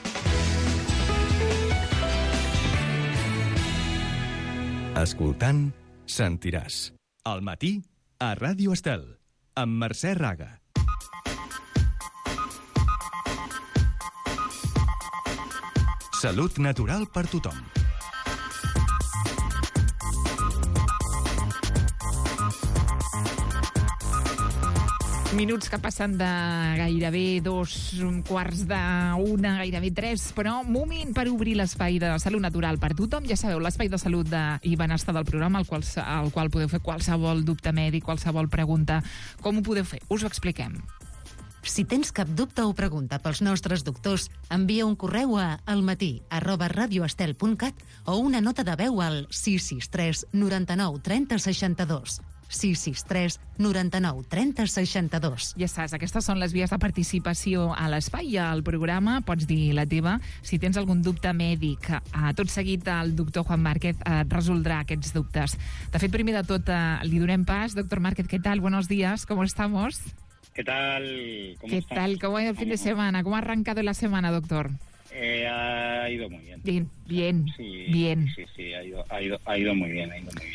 Escoltant, sentiràs. Al matí, a Ràdio Estel, amb Mercè Raga. Salut natural per tothom. Minuts que passen de gairebé 2:15, gairebé 3, però moment per obrir l'espai de salut natural per tothom. Ja sabeu, l'espai de salut i benestar del programa, al qual podeu fer qualsevol dubte mèdic, qualsevol pregunta. Com ho podeu fer? Us ho expliquem. Si tens cap dubte o pregunta pels nostres doctors, envia un correu a almatí@radioestel.cat o una nota de veu al 663 99 30 62. 663 99 30 62. Ja saps, aquestes són les vies de participació a l'espai i al programa. Pots dir la teva. Si tens algun dubte mèdic, tot seguit el doctor Juan Márquez resoldrà aquests dubtes. De fet, primer de tot, li donem pas. Doctor Márquez, ¿qué tal? Buenos días, ¿cómo estamos? ¿Qué tal? ¿Qué tal? ¿Cómo ha ido el fin de semana? ¿Cómo ha arrancado la semana, doctor? Ha ido muy bien. Bien. Sí, ha ido muy bien.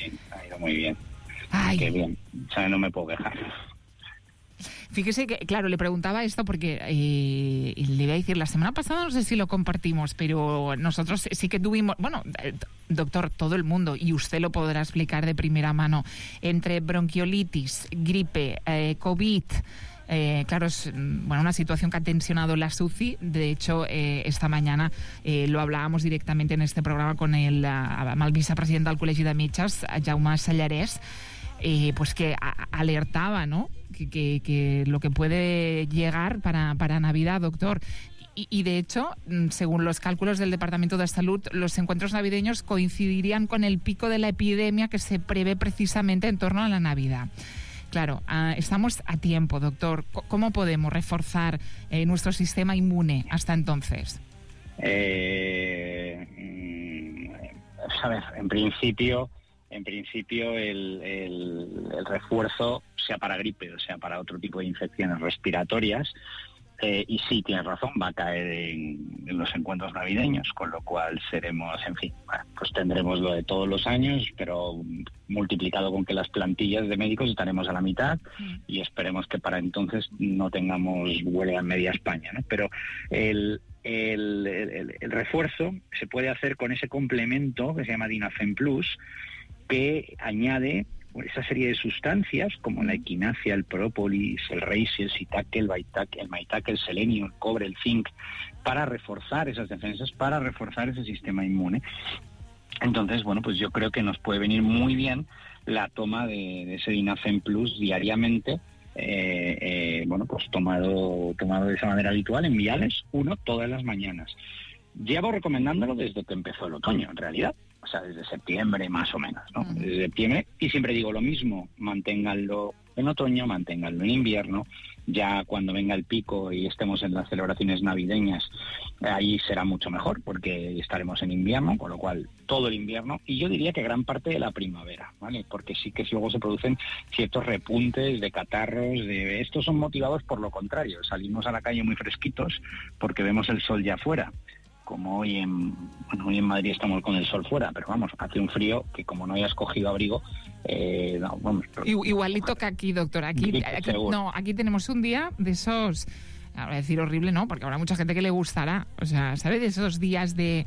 Ay. Qué bien. O sea, no me puedo quejar. Fíjese que, claro, le preguntaba esto porque le iba a decir, la semana pasada no sé si lo compartimos, pero nosotros sí que tuvimos, bueno, doctor, todo el mundo, y usted lo podrá explicar de primera mano, entre bronquiolitis, gripe, COVID... claro, es una situación que ha tensionado la SUCI. De hecho, esta mañana lo hablábamos directamente en este programa con el vicepresidente del Col·legi de Metges, Jaume Sallarès, pues que alertaba, ¿no?, que lo que puede llegar para Navidad, doctor. Y de hecho, según los cálculos del Departamento de Salud, los encuentros navideños coincidirían con el pico de la epidemia que se prevé precisamente en torno a la Navidad. Claro, estamos a tiempo, doctor. ¿Cómo podemos reforzar nuestro sistema inmune hasta entonces? A ver, en principio el refuerzo, sea para gripe o sea para otro tipo de infecciones respiratorias, y sí, tienes razón, va a caer en los encuentros navideños, con lo cual seremos, en fin, pues tendremos lo de todos los años, pero multiplicado con que las plantillas de médicos estaremos a la mitad y esperemos que para entonces no tengamos huelga en media España, ¿no? Pero el refuerzo se puede hacer con ese complemento que se llama Dinafen Plus, que añade esa serie de sustancias como la equinacia, el própolis, el reishi, el shiitake, el maitake, el selenio, el cobre, el zinc, para reforzar esas defensas, para reforzar ese sistema inmune. Entonces, bueno, pues yo creo que nos puede venir muy bien la toma de ese Dinafen Plus diariamente, pues tomado de esa manera habitual en viales, todas las mañanas. Llevo recomendándolo desde que empezó el otoño, en realidad. O sea, desde septiembre más o menos, ¿no? Desde septiembre, y siempre digo lo mismo, manténganlo en otoño, manténganlo en invierno, ya cuando venga el pico y estemos en las celebraciones navideñas, ahí será mucho mejor, porque estaremos en invierno, con lo cual todo el invierno, y yo diría que gran parte de la primavera, ¿vale? Porque sí que luego se producen ciertos repuntes de catarros, estos son motivados por lo contrario, salimos a la calle muy fresquitos porque vemos el sol ya fuera. Como hoy en Madrid estamos con el sol fuera, pero vamos, hace un frío que como no hayas cogido abrigo, no, vamos. Igual le toca aquí, doctor. Aquí tenemos un día de esos, ahora decir horrible, ¿no? Porque habrá mucha gente que le gustará. O sea, ¿sabes? De esos días de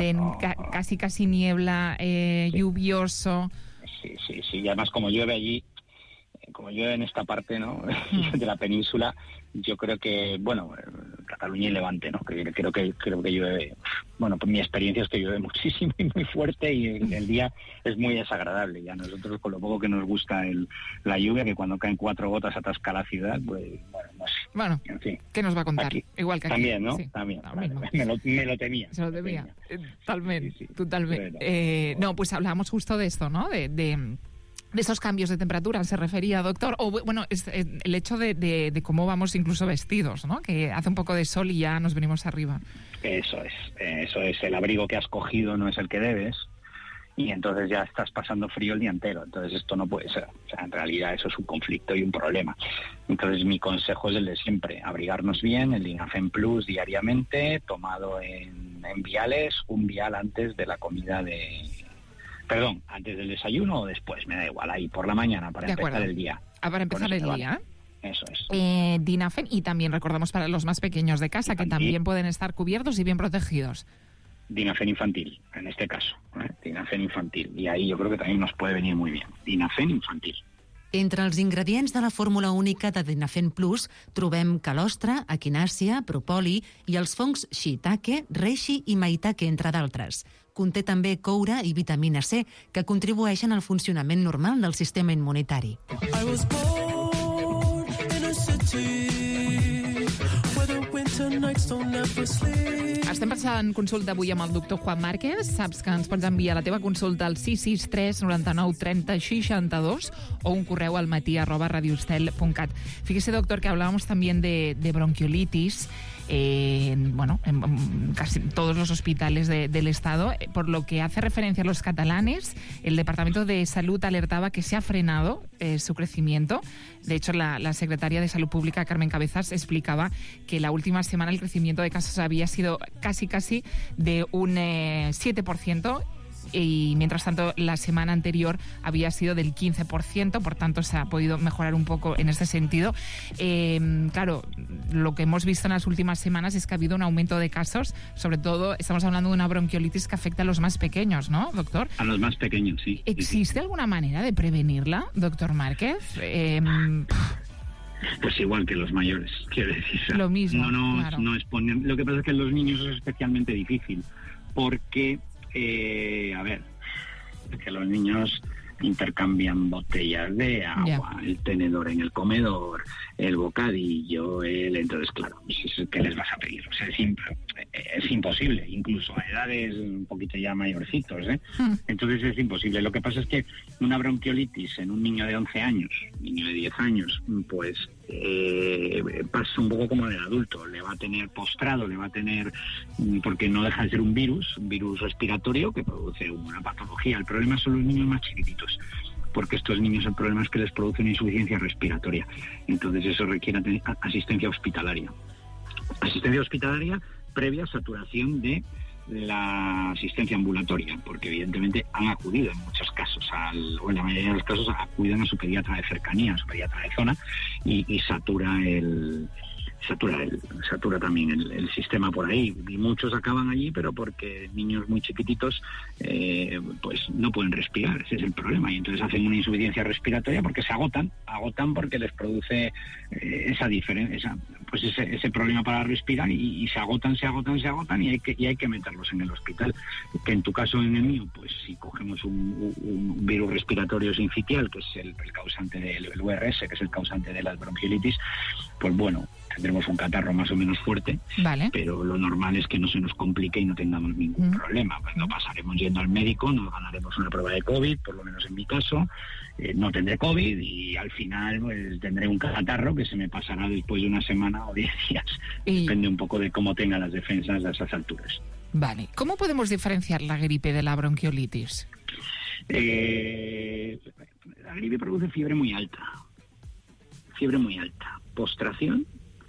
casi niebla, lluvioso. Sí. Y además como llueve allí, como llueve en esta parte, ¿no? de la península, yo creo que, bueno, Cataluña y Levante, ¿no? Creo que llueve. Bueno, pues mi experiencia es que llueve muchísimo y muy fuerte y el día es muy desagradable. Ya nosotros, con lo poco que nos gusta la lluvia, que cuando caen 4 gotas atasca la ciudad, pues, bueno, no sé. Bueno, en fin. ¿Qué nos va a contar? Aquí. Igual que aquí. También, ¿no? Sí. También. Vale. Me lo temía. Se lo temía. Totalmente. Bueno. No, pues hablábamos justo de esto, ¿no? De esos cambios de temperatura se refería, doctor, o bueno, es el hecho de cómo vamos incluso vestidos, ¿no? Que hace un poco de sol y ya nos venimos arriba. Eso es, el abrigo que has cogido no es el que debes y entonces ya estás pasando frío el día entero, entonces esto no puede ser, o sea, en realidad eso es un conflicto y un problema. Entonces mi consejo es el de siempre, abrigarnos bien, el Dinafen Plus diariamente, tomado en viales, un vial antes de la comida Perdón, antes del desayuno o después, me da igual, ahí por la mañana para empezar el día. Para empezar el día. Eso es. Dinafen, y también recordamos para los más pequeños de casa, que también pueden estar cubiertos y bien protegidos. Dinafen infantil, en este caso. Dinafen infantil. I ahí jo crec que també nos puede venir muy bien. Dinafen infantil. Entre els ingredients de la fórmula única de Dinafen Plus trobem calostre, equinàcia, propoli i els fongs shiitake, reishi i maitake, entre d'altres. Conté també coure i vitamina C, que contribueixen al funcionament normal del sistema immunitari. I was born in a city where the winter nights don't ever sleep. Estem passant consulta avui amb el doctor Juan Márquez. Saps que ens pots enviar la teva consulta al 663 99 30 62 o un correu al matí@radioestel.cat. Fíjese, doctor, que hablábamos también de bronquiolitis en casi todos los hospitales del Estado. Por lo que hace referencia a los catalanes, el Departamento de Salud alertaba que se ha frenado su crecimiento. De hecho, la secretaria de Salud Pública, Carmen Cabezas, explicaba que la última semana el crecimiento de casos había sido casi de un 7%, y mientras tanto la semana anterior había sido del 15%, por tanto se ha podido mejorar un poco en este sentido. Claro, lo que hemos visto en las últimas semanas es que ha habido un aumento de casos, sobre todo estamos hablando de una bronquiolitis que afecta a los más pequeños, ¿no, doctor? A los más pequeños, sí. ¿Existe alguna manera de prevenirla, doctor Márquez? Pues igual que los mayores, quiero decir. Lo mismo, claro. No exponen. Lo que pasa es que en los niños es especialmente difícil, porque es que los niños intercambian botellas de agua, el tenedor en el comedor, el bocadillo, entonces claro, ¿qué les vas a pedir? O sea, es imposible, incluso a edades un poquito ya mayorcitos, Entonces es imposible. Lo que pasa es que una bronquiolitis en un niño de 11 años, niño de 10 años, pues pasa un poco como en el adulto, le va a tener postrado, le va a tener, porque no deja de ser un virus respiratorio que produce una patología. El problema son los niños más chiquititos, porque estos niños el problema es que les produce una insuficiencia respiratoria, entonces eso requiere asistencia hospitalaria previa saturación de la asistencia ambulatoria, porque evidentemente han acudido en muchos casos, o en la mayoría de los casos acuden a su pediatra de cercanía, a su pediatra de zona, y satura también el sistema por ahí, y muchos acaban allí, pero porque niños muy chiquititos pues no pueden respirar, ese es el problema, y entonces hacen una insuficiencia respiratoria porque se agotan porque les produce esa diferencia, pues ese problema para respirar, y se agotan y hay que meterlos en el hospital, que en tu caso, en el mío, pues si cogemos un virus respiratorio sincitial, que es el causante del VRS, que es el causante de las bronquiolitis, pues bueno, tendremos un catarro más o menos fuerte, Vale. pero lo normal es que no se nos complique y no tengamos ningún problema. Pues lo pasaremos yendo al médico, nos ganaremos una prueba de COVID, por lo menos en mi caso, no tendré COVID y al final pues tendré un catarro que se me pasará después de una semana o 10 días. Depende un poco de cómo tenga las defensas a esas alturas. Vale. ¿Cómo podemos diferenciar la gripe de la bronquiolitis? La gripe produce fiebre muy alta, postración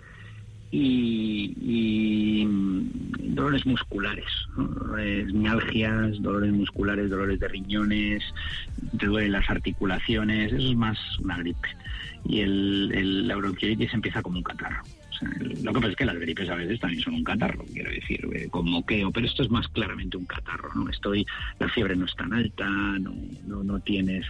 y dolores musculares, ¿no? Mialgias, dolores musculares, dolores de riñones, te duelen las articulaciones, eso es más una gripe. Y la bronquiolitis empieza como un catarro. O sea, lo que pasa es que las gripes a veces también son un catarro, quiero decir, con moqueo, pero esto es más claramente un catarro, ¿no? La fiebre no es tan alta, no tiene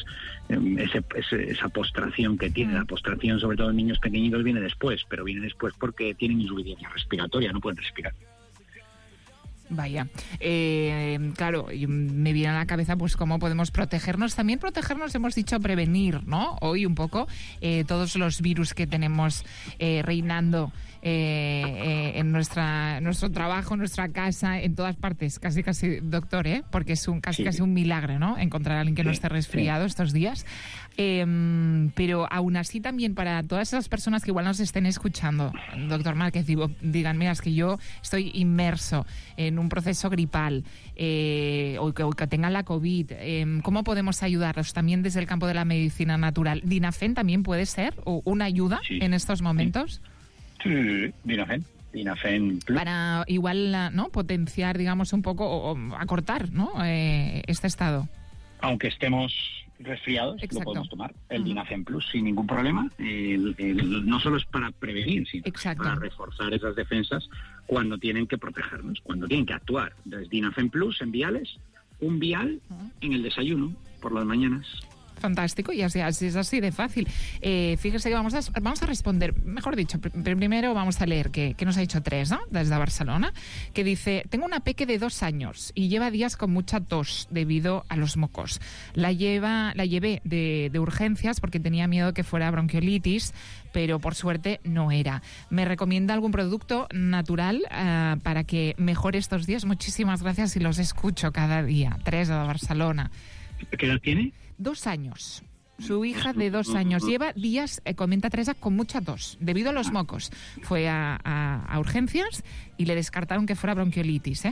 esa postración que tiene. La postración, sobre todo en niños pequeñitos, viene después, pero viene después porque tienen insuficiencia respiratoria, no pueden respirar. Vaya, claro, me viene a la cabeza pues cómo podemos protegernos. También protegernos, hemos dicho prevenir, ¿no? Hoy un poco todos los virus que tenemos reinando en nuestro trabajo, en nuestra casa, en todas partes, casi doctor, porque es casi un milagro, ¿no? Encontrar a alguien que no esté resfriado estos días. Pero aún así también para todas esas personas que igual nos estén escuchando, doctor Márquez, digan, mira, es que yo estoy inmerso en un proceso gripal o que tengan la COVID, ¿cómo podemos ayudarlos también desde el campo de la medicina natural? ¿Dinafen también puede ser una ayuda en estos momentos? Sí, Dinafen Plus. Para igual, ¿no?, potenciar, digamos, un poco o acortar, ¿no?, este estado. Aunque estemos resfriados, lo podemos tomar. El Dinafen Plus sin ningún problema. No solo es para prevenir, sino para reforzar esas defensas cuando tienen que protegernos, cuando tienen que actuar. Entonces, Dinafen Plus en viales, un vial en el desayuno por las mañanas. Fantástico, y así es así de fácil. Fíjese que vamos a responder, mejor dicho, primero vamos a leer que nos ha dicho Teresa, desde Barcelona, que dice: tengo una peque de 2 años y lleva días con mucha tos debido a los mocos. La llevé de urgencias porque tenía miedo que fuera bronquiolitis, pero por suerte no era. ¿Me recomienda algún producto natural para que mejore estos días? Muchísimas gracias y los escucho cada día. Teresa de Barcelona. ¿Qué edad tiene? 2 años. Su hija de 2 años lleva días, comenta Teresa, con mucha tos debido a los mocos. Fue a urgencias y le descartaron que fuera bronquiolitis,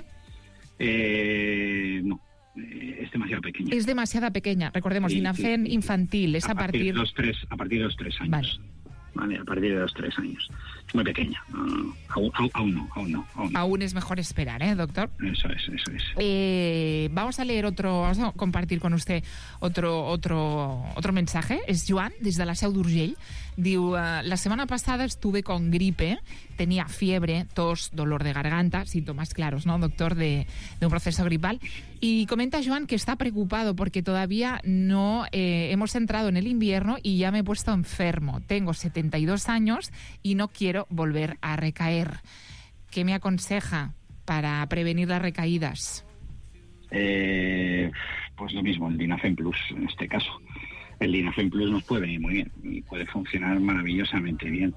No, es demasiado pequeña. Es demasiado pequeña. Recordemos, Dinafen infantil es a partir de los 3 años. Vale, a partir de los 3 años. Es muy pequeña. Aún no. Aún es mejor esperar, doctor. Eso es. Vamos a compartir con usted otro mensaje. Es Joan, desde la Seu d'Urgell. Diu, la semana pasada estuve con gripe, tenía fiebre, tos, dolor de garganta, síntomas claros, ¿no, doctor, de un proceso gripal. Y comenta Joan que está preocupado porque todavía no hemos entrado en el invierno y ya me he puesto enfermo. Tengo 72 años y no quiero volver a recaer. ¿Qué me aconseja para prevenir las recaídas? Pues lo mismo, el Dinafen Plus en este caso. El Dinafen Plus nos puede venir muy bien y puede funcionar maravillosamente bien.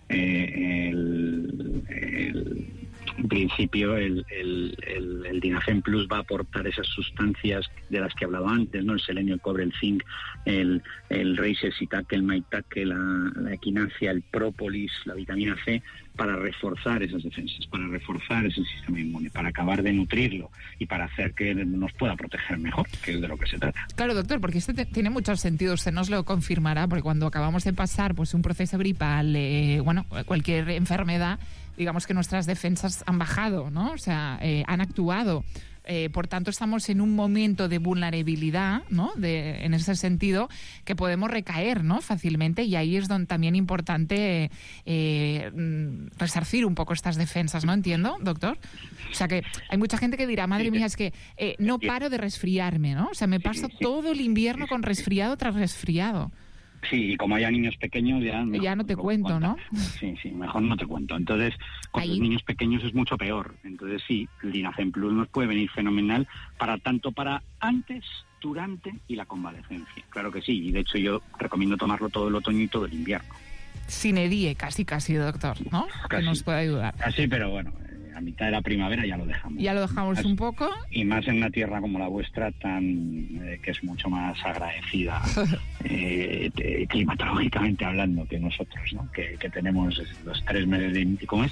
En principio, el Dinafen Plus va a aportar esas sustancias de las que he hablado antes, ¿no? El selenio, el cobre, el zinc, el reishi, el shiitake, el maitake, la equinacia, el própolis, la vitamina C, para reforzar esas defensas, para reforzar ese sistema inmune, para acabar de nutrirlo y para hacer que nos pueda proteger mejor, que es de lo que se trata. Claro, doctor, porque esto tiene mucho sentido, usted nos lo confirmará, porque cuando acabamos de pasar pues un proceso gripal, cualquier enfermedad, digamos que nuestras defensas han bajado, ¿no? O sea, han actuado. Por tanto, estamos en un momento de vulnerabilidad, ¿no? En ese sentido, que podemos recaer, ¿no?, fácilmente, y ahí es donde también importante resarcir un poco estas defensas, ¿no? Entiendo, doctor. O sea, que hay mucha gente que dirá, madre mía, es que no paro de resfriarme, ¿no? O sea, me paso todo el invierno con resfriado tras resfriado. Sí, y como haya niños pequeños ya no te cuento, ¿no? Sí, mejor no te cuento. Entonces, con los niños pequeños es mucho peor. Entonces sí, el Dinafen Plus nos puede venir fenomenal para antes, durante y la convalecencia. Claro que sí, y de hecho yo recomiendo tomarlo todo el otoño y todo el invierno. sine die, casi, doctor, ¿no? Que nos puede ayudar. Así, pero bueno, a mitad de la primavera ya lo dejamos. Ya lo dejamos un poco. Y más en una tierra como la vuestra, que es mucho más agradecida climatológicamente hablando que nosotros, ¿no? Que tenemos los 3 meses de... ¿Cómo es?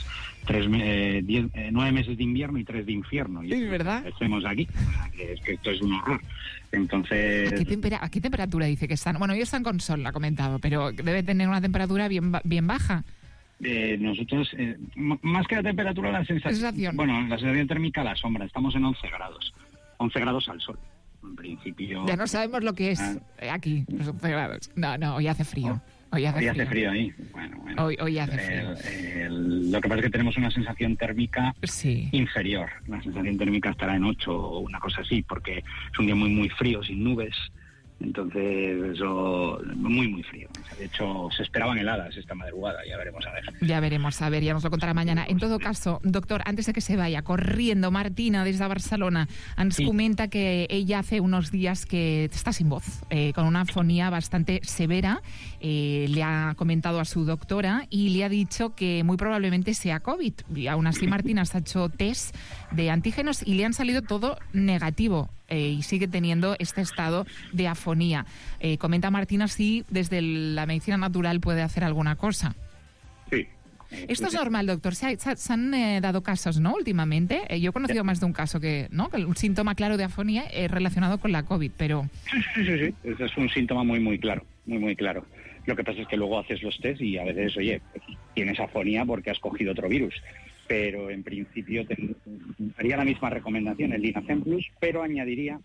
9 meses de invierno y 3 de infierno. Y es verdad. Estemos aquí. Es que esto es un horror. Entonces... ¿A qué temperatura dice que están? Bueno, ellos están con sol, lo ha comentado, pero debe tener una temperatura bien baja. Nosotros, más que la temperatura, la sensación. Bueno, la sensación térmica a la sombra. Estamos en 11 grados. 11 grados al sol. En principio... Ya no sabemos lo que es aquí, los 11 grados. No, hoy hace frío. Hoy hace frío ahí. Bueno. Hoy hace frío. Lo que pasa es que tenemos una sensación térmica inferior. La sensación térmica estará en 8 o una cosa así, porque es un día muy, muy frío, sin nubes. Entonces, eso, muy frío. De hecho, se esperaban heladas esta madrugada, ya veremos a ver. Ya nos lo contará mañana. En todo caso, doctor, antes de que se vaya corriendo, Martina, desde Barcelona, ens comenta que ella hace unos días que está sin voz, con una afonía bastante severa. Le ha comentado a su doctora y le ha dicho que muy probablemente sea COVID. Y aún así, Martina se ha hecho test de antígenos y le han salido todo negativo. Y sigue teniendo este estado de afonía. Comenta Martina si desde la medicina natural puede hacer alguna cosa. Sí. Esto es normal, doctor. Se han dado casos, ¿no? Últimamente. Yo he conocido más de un caso que un síntoma claro de afonía relacionado con la COVID, pero... Sí. Es un síntoma muy claro. Muy claro. Lo que pasa es que luego haces los test y a veces, oye, tienes afonía porque has cogido otro virus. Pero en principio haría la misma recomendación, el Dinafem Plus, pero añadiría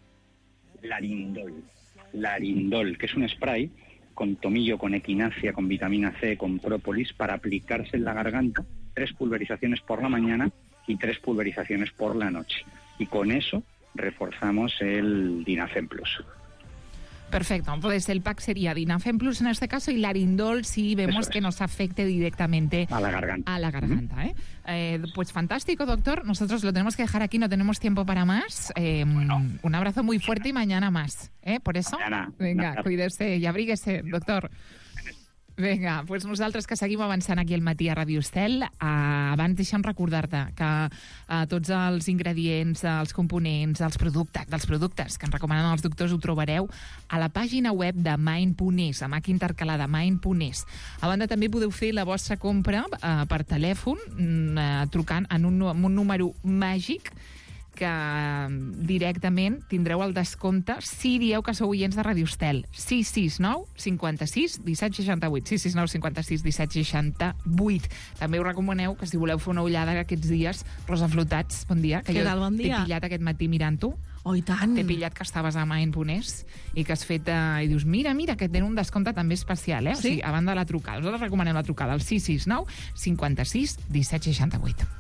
Larindol, que es un spray con tomillo, con equinacia, con vitamina C, con própolis, para aplicarse en la garganta, 3 pulverizaciones por la mañana y 3 pulverizaciones por la noche. Y con eso reforzamos el Dinafem Plus. Perfecto, entonces el pack sería Dinafem Plus en este caso y Larindol si vemos que nos afecte directamente a la garganta. Pues fantástico, doctor. Nosotros lo tenemos que dejar aquí, no tenemos tiempo para más. Un abrazo muy fuerte y mañana más. Por eso, venga, cuídese y abríguese, doctor. Vinga, doncs nosaltres que seguim avançant aquí al matí a Ràdio Estel, abans deixa'm recordar-te que tots els ingredients, els components, dels productes que ens recomanen els doctors ho trobareu a la pàgina web de Mind.es, amb H intercalada, Mind.es. A banda, també podeu fer la vostra compra per telèfon, trucant en un número màgic que directament tindreu el descompte si dieu que sou oients de Ràdio Estel. 669 56 17 68. 669 56 17 68. També us recomaneu que si voleu fer una ullada aquests dies, Rosa Flotats, bon dia. Que Què tal, bon dia? T'he pillat aquest matí mirant-ho. Oh, i tant. T'he pillat que estaves a Mind.es i que has fet... I dius, mira, que tenen un descompte també especial, O sigui, a banda de la trucada. Nosaltres recomanem la trucada al 669 56 17 68.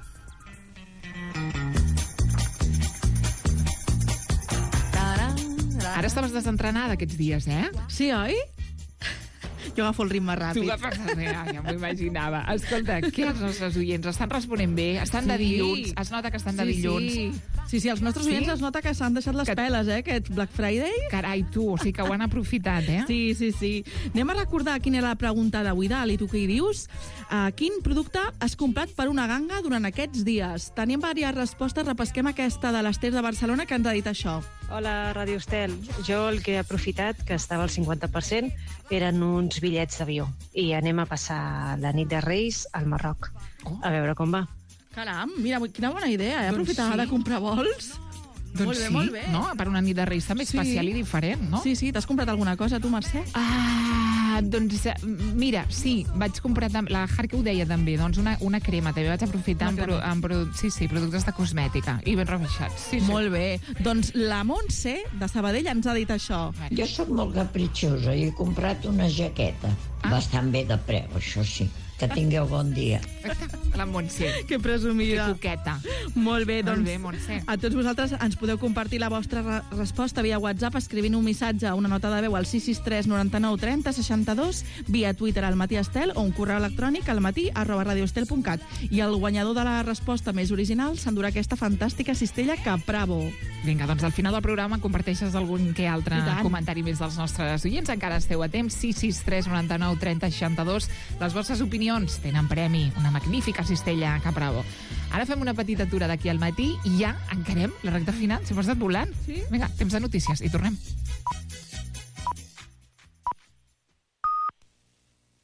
Ara estaves desentrenada aquests dies, Sí, oi? Jo agafo el ritme ràpid. Tu agafes el ritme, ja m'ho imaginava. Escolta, què els nostres oients? Estan responent bé? Estan de dilluns? Es nota que estan de dilluns? Sí, els nostres oients es nota que s'han deixat les peles, aquest Black Friday. Carai, tu, o sigui que ho han aprofitat, Sí. Anem a recordar quina era la pregunta d'avui, Dal, i tu què hi dius? Quin producte has comprat per una ganga durant aquests dies? Tenim diverses respostes, repesquem aquesta de l'Ester de Barcelona que ens ha dit això. Hola, Ràdio Estel. Jo el que he aprofitat, que estava al 50%, eren uns bitllets d'avió. I anem a passar la nit de Reis al Marroc. A veure com va. Caram, mira, quina bona idea, aprofitar de comprar vols. Doncs molt bé. No? Per una nit de Reis també especial i diferent, no? Sí, t'has comprat alguna cosa, tu, Mercè? Doncs mira, sí, vaig comprar la Harke ho deia també, doncs una crema, també vaig aprofitar amb productes de cosmètica i ben rebaixats. Sí. Molt bé. Doncs la Montse, de Sabadell, ens ha dit això. Jo sóc molt capritxosa i he comprat una jaqueta. Bastant bé de preu, això sí. Que tingueu bon dia. La Montse. Que presumida. Que coqueta. Molt bé, doncs Molt bé, Montse. a tots vosaltres ens podeu compartir la vostra resposta via WhatsApp escrivint un missatge, una nota de veu al 663 99 30 62, via Twitter al Matí Estel o un correu electrònic al matí@radioestel.cat. I el guanyador de la resposta més original s'endurà aquesta fantàstica cistella Capravo. Vinga, doncs al final del programa comparteixes algun que altre I tant. comentari més dels nostres oients. Encara esteu a temps, 663 99 30 62. Les vostres opinions tenen premi, una magnífica cistella Capravo. Ara fem una petita atura d'aquí al matí i ja encarem la recta final. S'ha passat volant. Sí. Vinga, temps de notícies i tornem.